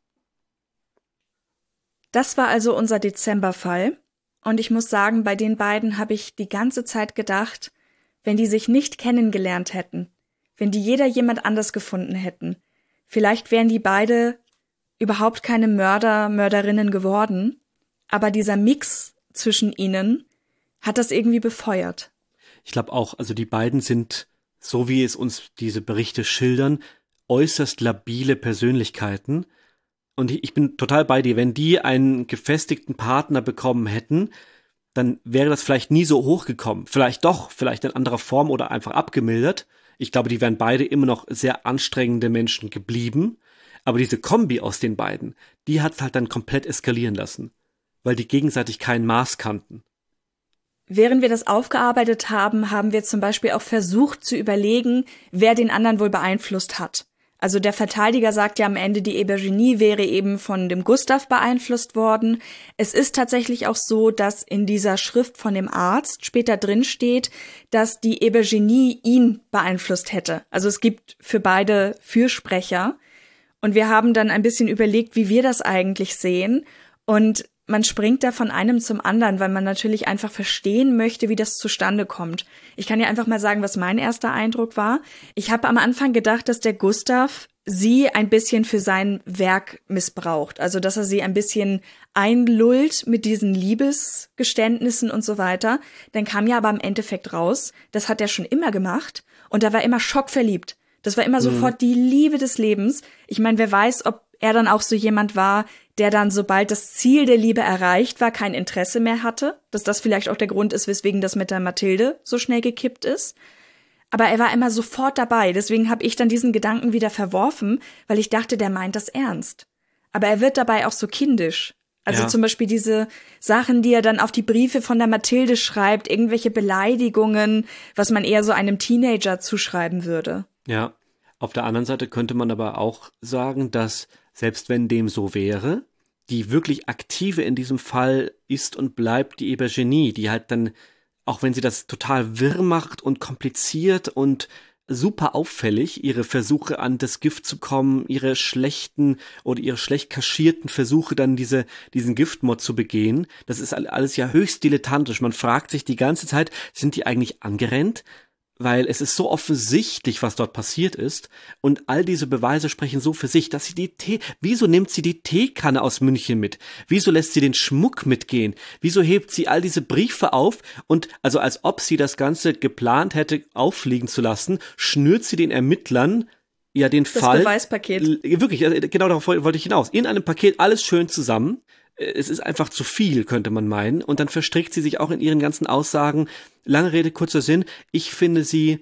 Das war also unser Dezemberfall und ich muss sagen, bei den beiden habe ich die ganze Zeit gedacht, wenn die sich nicht kennengelernt hätten, wenn die jeder jemand anders gefunden hätten, vielleicht wären die beide überhaupt keine Mörder, Mörderinnen geworden, aber dieser Mix zwischen ihnen hat das irgendwie befeuert. Ich glaube auch, also die beiden sind, so wie es uns diese Berichte schildern, äußerst labile Persönlichkeiten. Und ich bin total bei dir, wenn die einen gefestigten Partner bekommen hätten, dann wäre das vielleicht nie so hochgekommen. Vielleicht doch, vielleicht in anderer Form oder einfach abgemildert. Ich glaube, die wären beide immer noch sehr anstrengende Menschen geblieben. Aber diese Kombi aus den beiden, die hat es halt dann komplett eskalieren lassen, weil die gegenseitig kein Maß kannten. Während wir das aufgearbeitet haben, haben wir zum Beispiel auch versucht zu überlegen, wer den anderen wohl beeinflusst hat. Also der Verteidiger sagt ja am Ende, die Ebergenie wäre eben von dem Gustav beeinflusst worden. Es ist tatsächlich auch so, dass in dieser Schrift von dem Arzt später drin steht, dass die Ebergenie ihn beeinflusst hätte. Also es gibt für beide Fürsprecher. Und wir haben dann ein bisschen überlegt, wie wir das eigentlich sehen. Und man springt da von einem zum anderen, weil man natürlich einfach verstehen möchte, wie das zustande kommt. Ich kann ja einfach mal sagen, was mein erster Eindruck war. Ich habe am Anfang gedacht, dass der Gustav sie ein bisschen für sein Werk missbraucht. Also, dass er sie ein bisschen einlullt mit diesen Liebesgeständnissen und so weiter. Dann kam ja aber im Endeffekt raus, das hat er schon immer gemacht und er war immer schockverliebt. Das war immer mhm. sofort die Liebe des Lebens. Ich meine, wer weiß, ob er dann auch so jemand war, der dann, sobald das Ziel der Liebe erreicht war, kein Interesse mehr hatte. Dass das vielleicht auch der Grund ist, weswegen das mit der Mathilde so schnell gekippt ist. Aber er war immer sofort dabei. Deswegen habe ich dann diesen Gedanken wieder verworfen, weil ich dachte, der meint das ernst. Aber er wird dabei auch so kindisch. Also ja. Zum Beispiel diese Sachen, die er dann auf die Briefe von der Mathilde schreibt, irgendwelche Beleidigungen, was man eher so einem Teenager zuschreiben würde. Ja, auf der anderen Seite könnte man aber auch sagen, dass selbst wenn dem so wäre, die wirklich Aktive in diesem Fall ist und bleibt die Ebergenie, die halt dann, auch wenn sie das total wirr macht und kompliziert und super auffällig, ihre Versuche an das Gift zu kommen, ihre schlechten oder ihre schlecht kaschierten Versuche dann diese, diesen Giftmord zu begehen, das ist alles ja höchst dilettantisch. Man fragt sich die ganze Zeit, sind die eigentlich angerennt? Weil es ist so offensichtlich, was dort passiert ist und all diese Beweise sprechen so für sich, dass sie die Tee, wieso nimmt sie die Teekanne aus München mit? Wieso lässt sie den Schmuck mitgehen? Wieso hebt sie all diese Briefe auf und, also als ob sie das Ganze geplant hätte auffliegen zu lassen, schnürt sie den Ermittlern ja den das Fall. Das Beweispaket. Wirklich, genau darauf wollte ich hinaus. In einem Paket alles schön zusammen. Es ist einfach zu viel, könnte man meinen. Und dann verstrickt sie sich auch in ihren ganzen Aussagen. Lange Rede, kurzer Sinn. Ich finde sie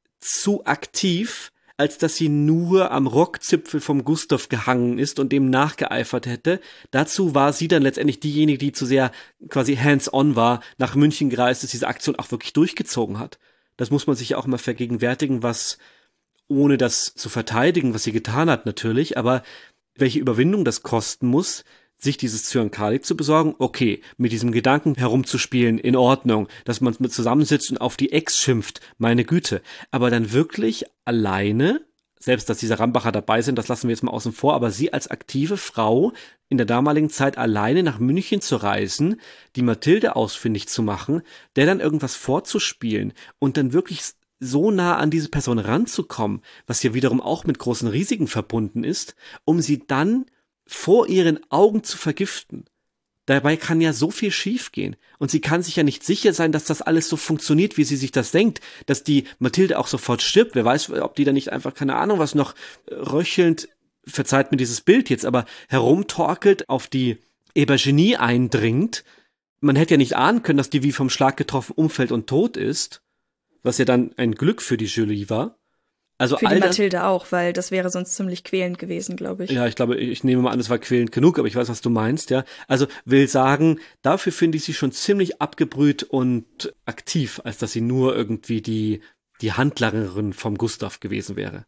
zu aktiv, als dass sie nur am Rockzipfel vom Gustav gehangen ist und dem nachgeeifert hätte. Dazu war sie dann letztendlich diejenige, die zu sehr quasi hands-on war, nach München gereist ist, diese Aktion auch wirklich durchgezogen hat. Das muss man sich ja auch mal vergegenwärtigen, was, ohne das zu verteidigen, was sie getan hat natürlich, aber welche Überwindung das kosten muss, sich dieses Zyankali zu besorgen. Okay, mit diesem Gedanken herumzuspielen, in Ordnung, dass man mit zusammensitzt und auf die Ex schimpft, meine Güte. Aber dann wirklich alleine, selbst dass diese Rambacher dabei sind, das lassen wir jetzt mal außen vor, aber sie als aktive Frau in der damaligen Zeit alleine nach München zu reisen, die Mathilde ausfindig zu machen, der dann irgendwas vorzuspielen und dann wirklich so nah an diese Person ranzukommen, was ja wiederum auch mit großen Risiken verbunden ist, um sie dann vor ihren Augen zu vergiften. Dabei kann ja so viel schiefgehen. Und sie kann sich ja nicht sicher sein, dass das alles so funktioniert, wie sie sich das denkt. Dass die Mathilde auch sofort stirbt. Wer weiß, ob die da nicht einfach, keine Ahnung, was noch röchelnd, verzeiht mir dieses Bild jetzt, aber herumtorkelt, auf die Ebergenie eindringt. Man hätte ja nicht ahnen können, dass die wie vom Schlag getroffen umfällt und tot ist. Was ja dann ein Glück für die Julie war. Also für all die das, Mathilde auch, weil das wäre sonst ziemlich quälend gewesen, glaube ich. Ja, ich glaube, ich nehme mal an, es war quälend genug, aber ich weiß, was du meinst, ja. Also will sagen, dafür finde ich sie schon ziemlich abgebrüht und aktiv, als dass sie nur irgendwie die, die Handlangerin vom Gustav gewesen wäre.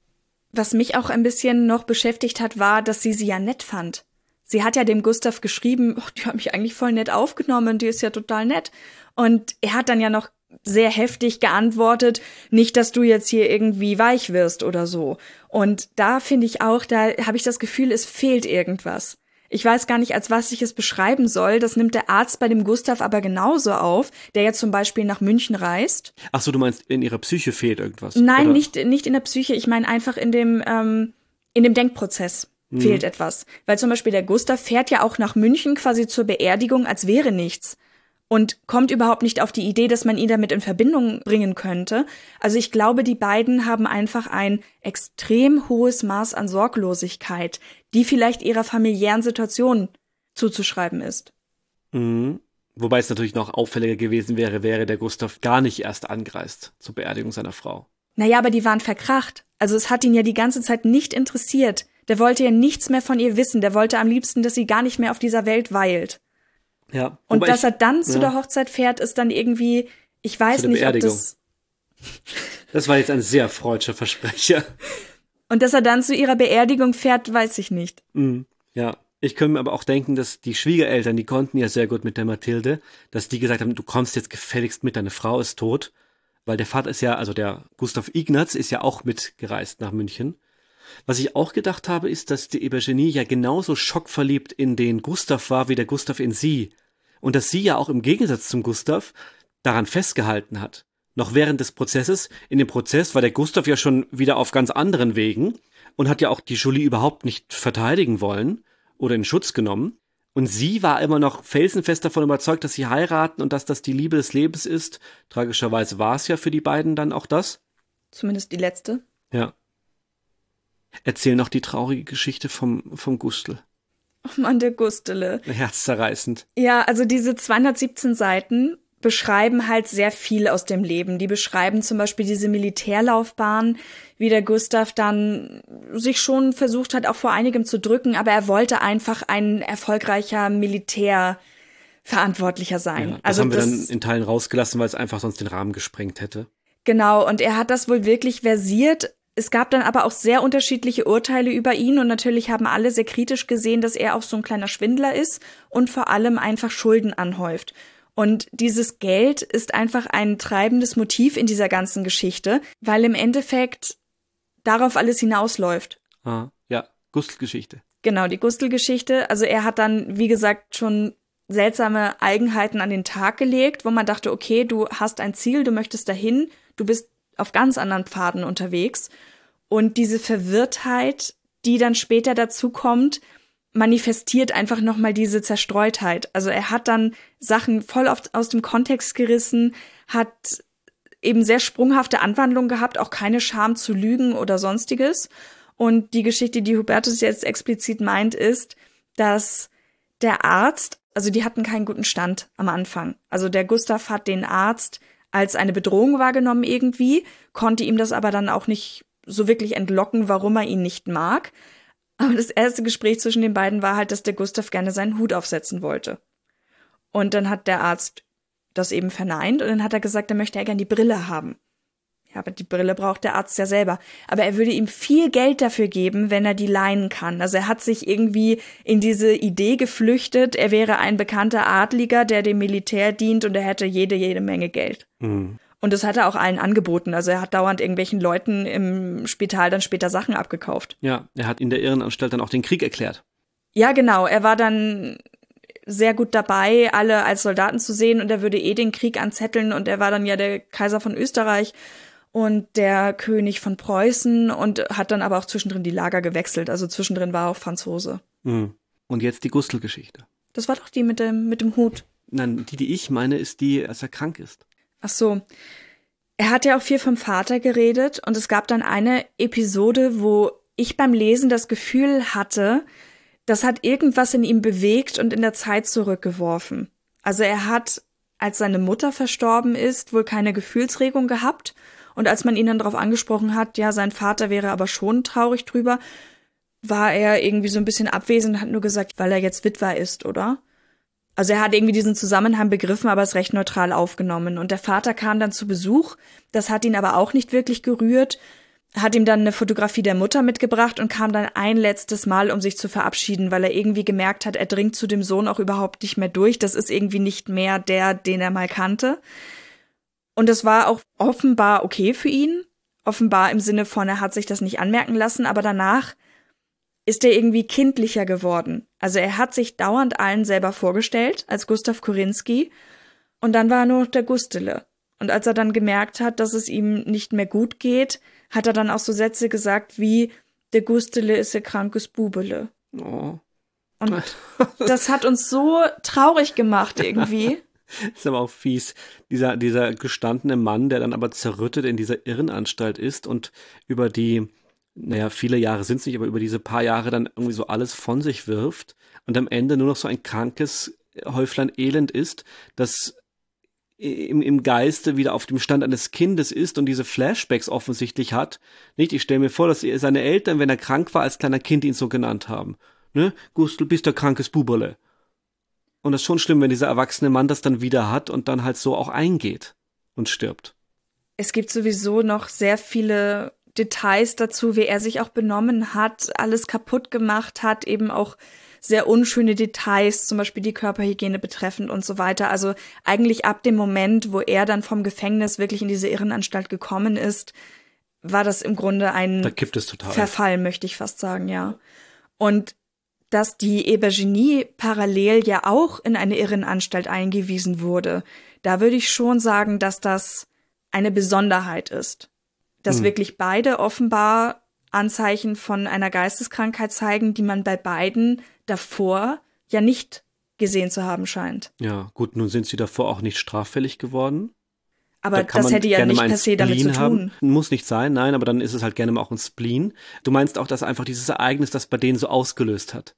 Was mich auch ein bisschen noch beschäftigt hat, war, dass sie sie ja nett fand. Sie hat ja dem Gustav geschrieben, oh, die hat mich eigentlich voll nett aufgenommen, die ist ja total nett. Und er hat dann ja noch sehr heftig geantwortet, nicht, dass du jetzt hier irgendwie weich wirst oder so. Und da finde ich auch, da habe ich das Gefühl, es fehlt irgendwas. Ich weiß gar nicht, als was ich es beschreiben soll. Das nimmt der Arzt bei dem Gustav aber genauso auf, der ja zum Beispiel nach München reist. Ach so, du meinst, in ihrer Psyche fehlt irgendwas? Nein, oder? nicht nicht in der Psyche. Ich meine einfach in dem ähm, in dem Denkprozess mhm. fehlt etwas. Weil zum Beispiel der Gustav fährt ja auch nach München quasi zur Beerdigung, als wäre nichts. Und kommt überhaupt nicht auf die Idee, dass man ihn damit in Verbindung bringen könnte. Also ich glaube, die beiden haben einfach ein extrem hohes Maß an Sorglosigkeit, die vielleicht ihrer familiären Situation zuzuschreiben ist. Mhm. Wobei es natürlich noch auffälliger gewesen wäre, wäre der Gustav gar nicht erst angereist zur Beerdigung seiner Frau. Naja, aber die waren verkracht. Also es hat ihn ja die ganze Zeit nicht interessiert. Der wollte ja nichts mehr von ihr wissen. Der wollte am liebsten, dass sie gar nicht mehr auf dieser Welt weilt. Ja, und dass ich, er dann zu ja. der Hochzeit fährt, ist dann irgendwie, ich weiß zu der nicht, Beerdigung. ob das... Das war jetzt ein sehr freudscher Versprecher. Und dass er dann zu ihrer Beerdigung fährt, weiß ich nicht. Mm, ja, ich könnte mir aber auch denken, dass die Schwiegereltern, die konnten ja sehr gut mit der Mathilde, dass die gesagt haben, du kommst jetzt gefälligst mit, deine Frau ist tot. Weil der Vater ist ja, also der Gustav Ignaz ist ja auch mitgereist nach München. Was ich auch gedacht habe, ist, dass die Ebergenie ja genauso schockverliebt in den Gustav war, wie der Gustav in sie. Und dass sie ja auch im Gegensatz zum Gustav daran festgehalten hat. Noch während des Prozesses, in dem Prozess war der Gustav ja schon wieder auf ganz anderen Wegen und hat ja auch die Julie überhaupt nicht verteidigen wollen oder in Schutz genommen. Und sie war immer noch felsenfest davon überzeugt, dass sie heiraten und dass das die Liebe des Lebens ist. Tragischerweise war es ja für die beiden dann auch das. Zumindest die letzte. Ja. Erzähl noch die traurige Geschichte vom, vom Gustl. Oh Mann, der Gustele. Herzzerreißend. Ja, also diese zweihundertsiebzehn Seiten beschreiben halt sehr viel aus dem Leben. Die beschreiben zum Beispiel diese Militärlaufbahn, wie der Gustav dann sich schon versucht hat, auch vor einigem zu drücken, aber er wollte einfach ein erfolgreicher Militärverantwortlicher sein. Ja, das also haben wir das, dann in Teilen rausgelassen, weil es einfach sonst den Rahmen gesprengt hätte. Genau, und er hat das wohl wirklich versiert. Es gab dann aber auch sehr unterschiedliche Urteile über ihn und natürlich haben alle sehr kritisch gesehen, dass er auch so ein kleiner Schwindler ist und vor allem einfach Schulden anhäuft. Und dieses Geld ist einfach ein treibendes Motiv in dieser ganzen Geschichte, weil im Endeffekt darauf alles hinausläuft. Ah, ja, Gustl-Geschichte. Genau, die Gustl-Geschichte. Also er hat dann, wie gesagt, schon seltsame Eigenheiten an den Tag gelegt, wo man dachte, okay, du hast ein Ziel, du möchtest dahin, du bist auf ganz anderen Pfaden unterwegs. Und diese Verwirrtheit, die dann später dazu kommt, manifestiert einfach nochmal diese Zerstreutheit. Also er hat dann Sachen voll oft aus dem Kontext gerissen, hat eben sehr sprunghafte Anwandlungen gehabt, auch keine Scham zu lügen oder sonstiges. Und die Geschichte, die Hubertus jetzt explizit meint, ist, dass der Arzt, also die hatten keinen guten Stand am Anfang. Also der Gustav hat den Arzt als eine Bedrohung wahrgenommen irgendwie, konnte ihm das aber dann auch nicht so wirklich entlocken, warum er ihn nicht mag. Aber das erste Gespräch zwischen den beiden war halt, dass der Gustav gerne seinen Hut aufsetzen wollte. Und dann hat der Arzt das eben verneint und dann hat er gesagt, er möchte ja gerne die Brille haben. Ja, aber die Brille braucht der Arzt ja selber. Aber er würde ihm viel Geld dafür geben, wenn er die leihen kann. Also er hat sich irgendwie in diese Idee geflüchtet, er wäre ein bekannter Adliger, der dem Militär dient und er hätte jede, jede Menge Geld. Mhm. Und das hat er auch allen angeboten. Also er hat dauernd irgendwelchen Leuten im Spital dann später Sachen abgekauft. Ja, er hat in der Irrenanstalt dann auch den Krieg erklärt. Ja, genau. Er war dann sehr gut dabei, alle als Soldaten zu sehen und er würde eh den Krieg anzetteln und er war dann ja der Kaiser von Österreich und der König von Preußen und hat dann aber auch zwischendrin die Lager gewechselt. Also zwischendrin war er auch Franzose. Mhm. Und jetzt die Gustl-Geschichte. Das war doch die mit dem, mit dem Hut. Nein, die, die ich meine, ist die, als er krank ist. Ach so. Er hat ja auch viel vom Vater geredet und es gab dann eine Episode, wo ich beim Lesen das Gefühl hatte, das hat irgendwas in ihm bewegt und in der Zeit zurückgeworfen. Also er hat, als seine Mutter verstorben ist, wohl keine Gefühlsregung gehabt. Und als man ihn dann darauf angesprochen hat, ja, sein Vater wäre aber schon traurig drüber, war er irgendwie so ein bisschen abwesend und hat nur gesagt, weil er jetzt Witwer ist, oder? Also er hat irgendwie diesen Zusammenhang begriffen, aber es recht neutral aufgenommen. Und der Vater kam dann zu Besuch, das hat ihn aber auch nicht wirklich gerührt, hat ihm dann eine Fotografie der Mutter mitgebracht und kam dann ein letztes Mal, um sich zu verabschieden, weil er irgendwie gemerkt hat, er dringt zu dem Sohn auch überhaupt nicht mehr durch. Das ist irgendwie nicht mehr der, den er mal kannte. Und das war auch offenbar okay für ihn. Offenbar im Sinne von, er hat sich das nicht anmerken lassen, aber danach ist er irgendwie kindlicher geworden. Also er hat sich dauernd allen selber vorgestellt, als Gustav Korinski. Und dann war er nur noch der Gustele. Und als er dann gemerkt hat, dass es ihm nicht mehr gut geht, hat er dann auch so Sätze gesagt wie, der Gustele ist ein krankes Bubele. Oh. Und das hat uns so traurig gemacht irgendwie. Ist aber auch fies. Dieser, dieser gestandene Mann, der dann aber zerrüttet in dieser Irrenanstalt ist und über die, naja, viele Jahre sind es nicht, aber über diese paar Jahre dann irgendwie so alles von sich wirft und am Ende nur noch so ein krankes Häuflein Elend ist, das im, im Geiste wieder auf dem Stand eines Kindes ist und diese Flashbacks offensichtlich hat. Nicht? Ich stelle mir vor, dass seine Eltern, wenn er krank war, als kleiner Kind ihn so genannt haben. Ne? Gustl, bist der krankes Buberle. Und das ist schon schlimm, wenn dieser erwachsene Mann das dann wieder hat und dann halt so auch eingeht und stirbt. Es gibt sowieso noch sehr viele Details dazu, wie er sich auch benommen hat, alles kaputt gemacht hat, eben auch sehr unschöne Details, zum Beispiel die Körperhygiene betreffend und so weiter. Also eigentlich ab dem Moment, wo er dann vom Gefängnis wirklich in diese Irrenanstalt gekommen ist, war das im Grunde ein da kippt es total. Verfall, möchte ich fast sagen, ja. Und dass die Ebergenie parallel ja auch in eine Irrenanstalt eingewiesen wurde, da würde ich schon sagen, dass das eine Besonderheit ist. Dass hm. wirklich beide offenbar Anzeichen von einer Geisteskrankheit zeigen, die man bei beiden davor ja nicht gesehen zu haben scheint. Ja, gut, nun sind sie davor auch nicht straffällig geworden. Aber da das hätte ja nicht per se damit zu tun. Haben. Muss nicht sein, nein, aber dann ist es halt gerne mal auch ein Spleen. Du meinst auch, dass einfach dieses Ereignis das bei denen so ausgelöst hat?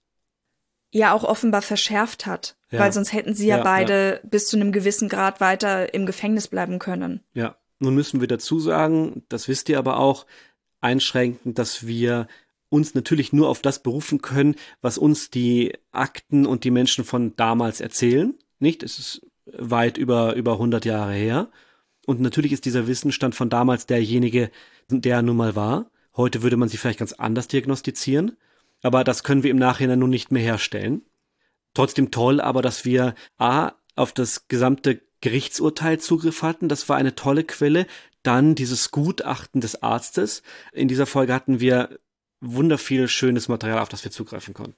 Ja, auch offenbar verschärft hat. Ja. Weil sonst hätten sie ja, ja beide ja. bis zu einem gewissen Grad weiter im Gefängnis bleiben können. Ja, nun müssen wir dazu sagen, das wisst ihr aber auch, einschränkend, dass wir uns natürlich nur auf das berufen können, was uns die Akten und die Menschen von damals erzählen. Nicht? Es ist weit über, über hundert Jahre her. Und natürlich ist dieser Wissensstand von damals derjenige, der er nun mal war. Heute würde man sie vielleicht ganz anders diagnostizieren. Aber das können wir im Nachhinein nun nicht mehr herstellen. Trotzdem toll, aber dass wir A, auf das gesamte Gerichtsurteil Zugriff hatten. Das war eine tolle Quelle. Dann dieses Gutachten des Arztes. In dieser Folge hatten wir wunderviel schönes Material, auf das wir zugreifen konnten.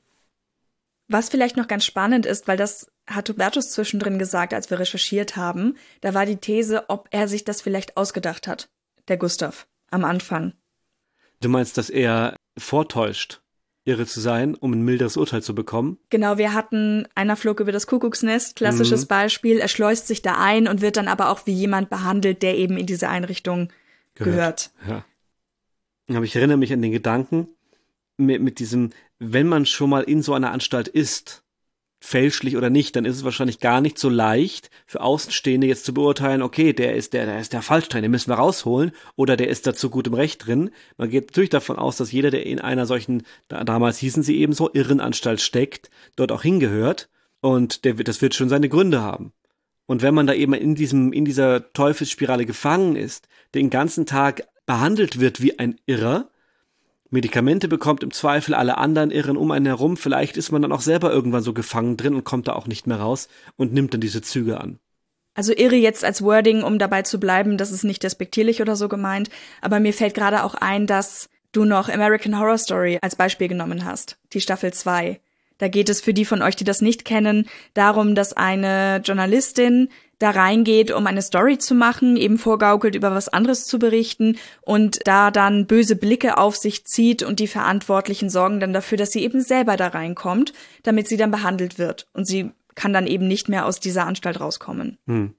Was vielleicht noch ganz spannend ist, weil das hat Hubertus zwischendrin gesagt, als wir recherchiert haben, da war die These, ob er sich das vielleicht ausgedacht hat, der Gustav, am Anfang. Du meinst, dass er vortäuscht, irre zu sein, um ein milderes Urteil zu bekommen? Genau, wir hatten Einer flog über das Kuckucksnest, klassisches mhm. Beispiel. Er schleust sich da ein und wird dann aber auch wie jemand behandelt, der eben in diese Einrichtung gehört. gehört. Ja. Aber ich erinnere mich an den Gedanken mit, mit diesem, wenn man schon mal in so einer Anstalt ist, fälschlich oder nicht, dann ist es wahrscheinlich gar nicht so leicht für Außenstehende jetzt zu beurteilen, okay, der ist der, der ist der falsch drin, den müssen wir rausholen oder der ist da zu gutem Recht drin. Man geht natürlich davon aus, dass jeder, der in einer solchen, damals hießen sie eben so, Irrenanstalt steckt, dort auch hingehört und der, das wird schon seine Gründe haben. Und wenn man da eben in diesem, in dieser Teufelsspirale gefangen ist, den ganzen Tag behandelt wird wie ein Irrer, Medikamente bekommt im Zweifel, alle anderen irren um einen herum, vielleicht ist man dann auch selber irgendwann so gefangen drin und kommt da auch nicht mehr raus und nimmt dann diese Züge an. Also irre jetzt als Wording, um dabei zu bleiben, das ist nicht despektierlich oder so gemeint, aber mir fällt gerade auch ein, dass du noch American Horror Story als Beispiel genommen hast, die Staffel zwei. Da geht es für die von euch, die das nicht kennen, darum, dass eine Journalistin da reingeht, um eine Story zu machen, eben vorgaukelt, über was anderes zu berichten und da dann böse Blicke auf sich zieht und die Verantwortlichen sorgen dann dafür, dass sie eben selber da reinkommt, damit sie dann behandelt wird und sie kann dann eben nicht mehr aus dieser Anstalt rauskommen. Hm.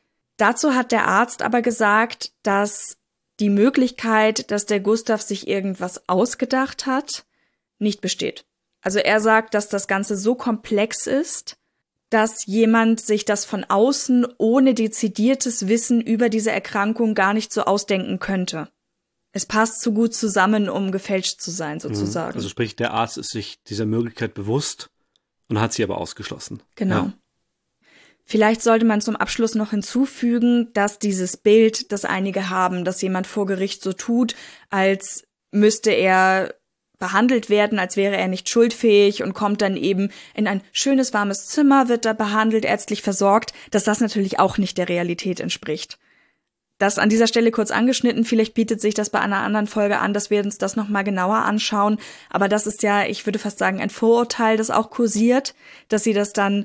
Dazu hat der Arzt aber gesagt, dass die Möglichkeit, dass der Gustav sich irgendwas ausgedacht hat, nicht besteht. Also er sagt, dass das Ganze so komplex ist, dass jemand sich das von außen ohne dezidiertes Wissen über diese Erkrankung gar nicht so ausdenken könnte. Es passt zu gut zusammen, um gefälscht zu sein, sozusagen. Also sprich, der Arzt ist sich dieser Möglichkeit bewusst und hat sie aber ausgeschlossen. Genau. Ja. Vielleicht sollte man zum Abschluss noch hinzufügen, dass dieses Bild, das einige haben, dass jemand vor Gericht so tut, als müsste er behandelt werden, als wäre er nicht schuldfähig und kommt dann eben in ein schönes, warmes Zimmer, wird da behandelt, ärztlich versorgt, dass das natürlich auch nicht der Realität entspricht. Das an dieser Stelle kurz angeschnitten, vielleicht bietet sich das bei einer anderen Folge an, dass wir uns das nochmal genauer anschauen, aber das ist ja, ich würde fast sagen, ein Vorurteil, das auch kursiert, dass sie das dann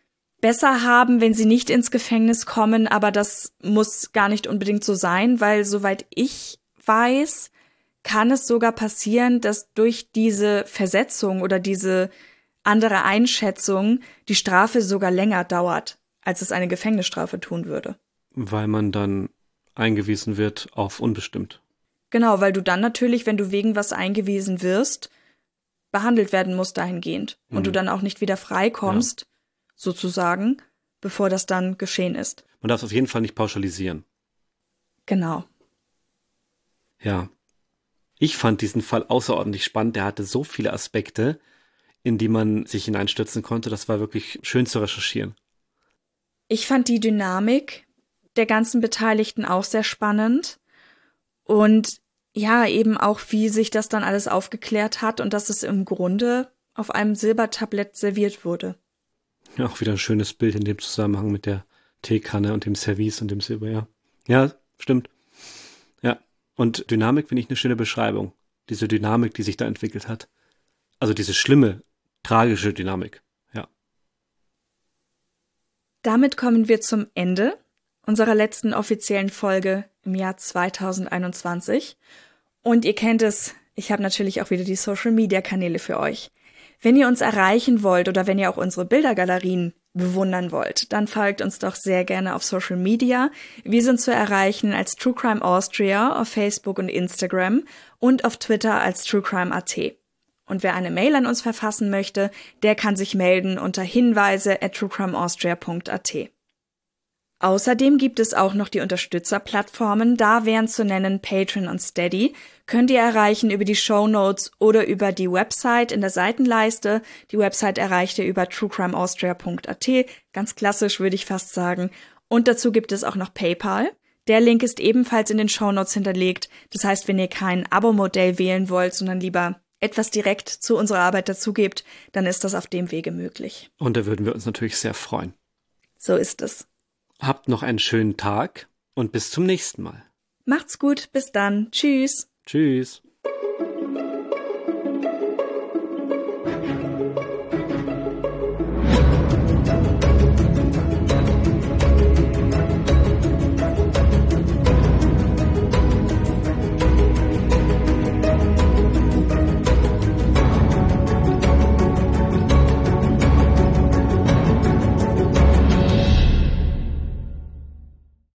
besser haben, wenn sie nicht ins Gefängnis kommen, aber das muss gar nicht unbedingt so sein, weil soweit ich weiß, kann es sogar passieren, dass durch diese Versetzung oder diese andere Einschätzung die Strafe sogar länger dauert, als es eine Gefängnisstrafe tun würde. Weil man dann eingewiesen wird auf unbestimmt. Genau, weil du dann natürlich, wenn du wegen was eingewiesen wirst, behandelt werden musst dahingehend. Und mhm. du dann auch nicht wieder freikommst, ja. sozusagen, bevor das dann geschehen ist. Man darf es auf jeden Fall nicht pauschalisieren. Genau. Ja. Ich fand diesen Fall außerordentlich spannend. Der hatte so viele Aspekte, in die man sich hineinstürzen konnte. Das war wirklich schön zu recherchieren. Ich fand die Dynamik der ganzen Beteiligten auch sehr spannend. Und ja, eben auch, wie sich das dann alles aufgeklärt hat und dass es im Grunde auf einem Silbertablett serviert wurde. Ja, auch wieder ein schönes Bild in dem Zusammenhang mit der Teekanne und dem Service und dem Silber, ja. Ja, stimmt. Ja. Und Dynamik finde ich eine schöne Beschreibung. Diese Dynamik, die sich da entwickelt hat. Also diese schlimme, tragische Dynamik. Ja. Damit kommen wir zum Ende unserer letzten offiziellen Folge im Jahr zweitausendeinundzwanzig. Und ihr kennt es, ich habe natürlich auch wieder die Social-Media-Kanäle für euch. Wenn ihr uns erreichen wollt oder wenn ihr auch unsere Bildergalerien bewundern wollt, dann folgt uns doch sehr gerne auf Social Media. Wir sind zu erreichen als True Crime Austria auf Facebook und Instagram und auf Twitter als True Crime Punkt a t. Und wer eine Mail an uns verfassen möchte, der kann sich melden unter hinweise at truecrimeaustria punkt a t. Außerdem gibt es auch noch die Unterstützerplattformen, da wären zu nennen Patreon und Steady, könnt ihr erreichen über die Shownotes oder über die Website in der Seitenleiste. Die Website erreicht ihr über truecrimeaustria punkt a t, ganz klassisch würde ich fast sagen. Und dazu gibt es auch noch PayPal. Der Link ist ebenfalls in den Shownotes hinterlegt. Das heißt, wenn ihr kein Abo-Modell wählen wollt, sondern lieber etwas direkt zu unserer Arbeit dazugebt, dann ist das auf dem Wege möglich. Und da würden wir uns natürlich sehr freuen. So ist es. Habt noch einen schönen Tag und bis zum nächsten Mal. Macht's gut, bis dann. Tschüss. Tschüss.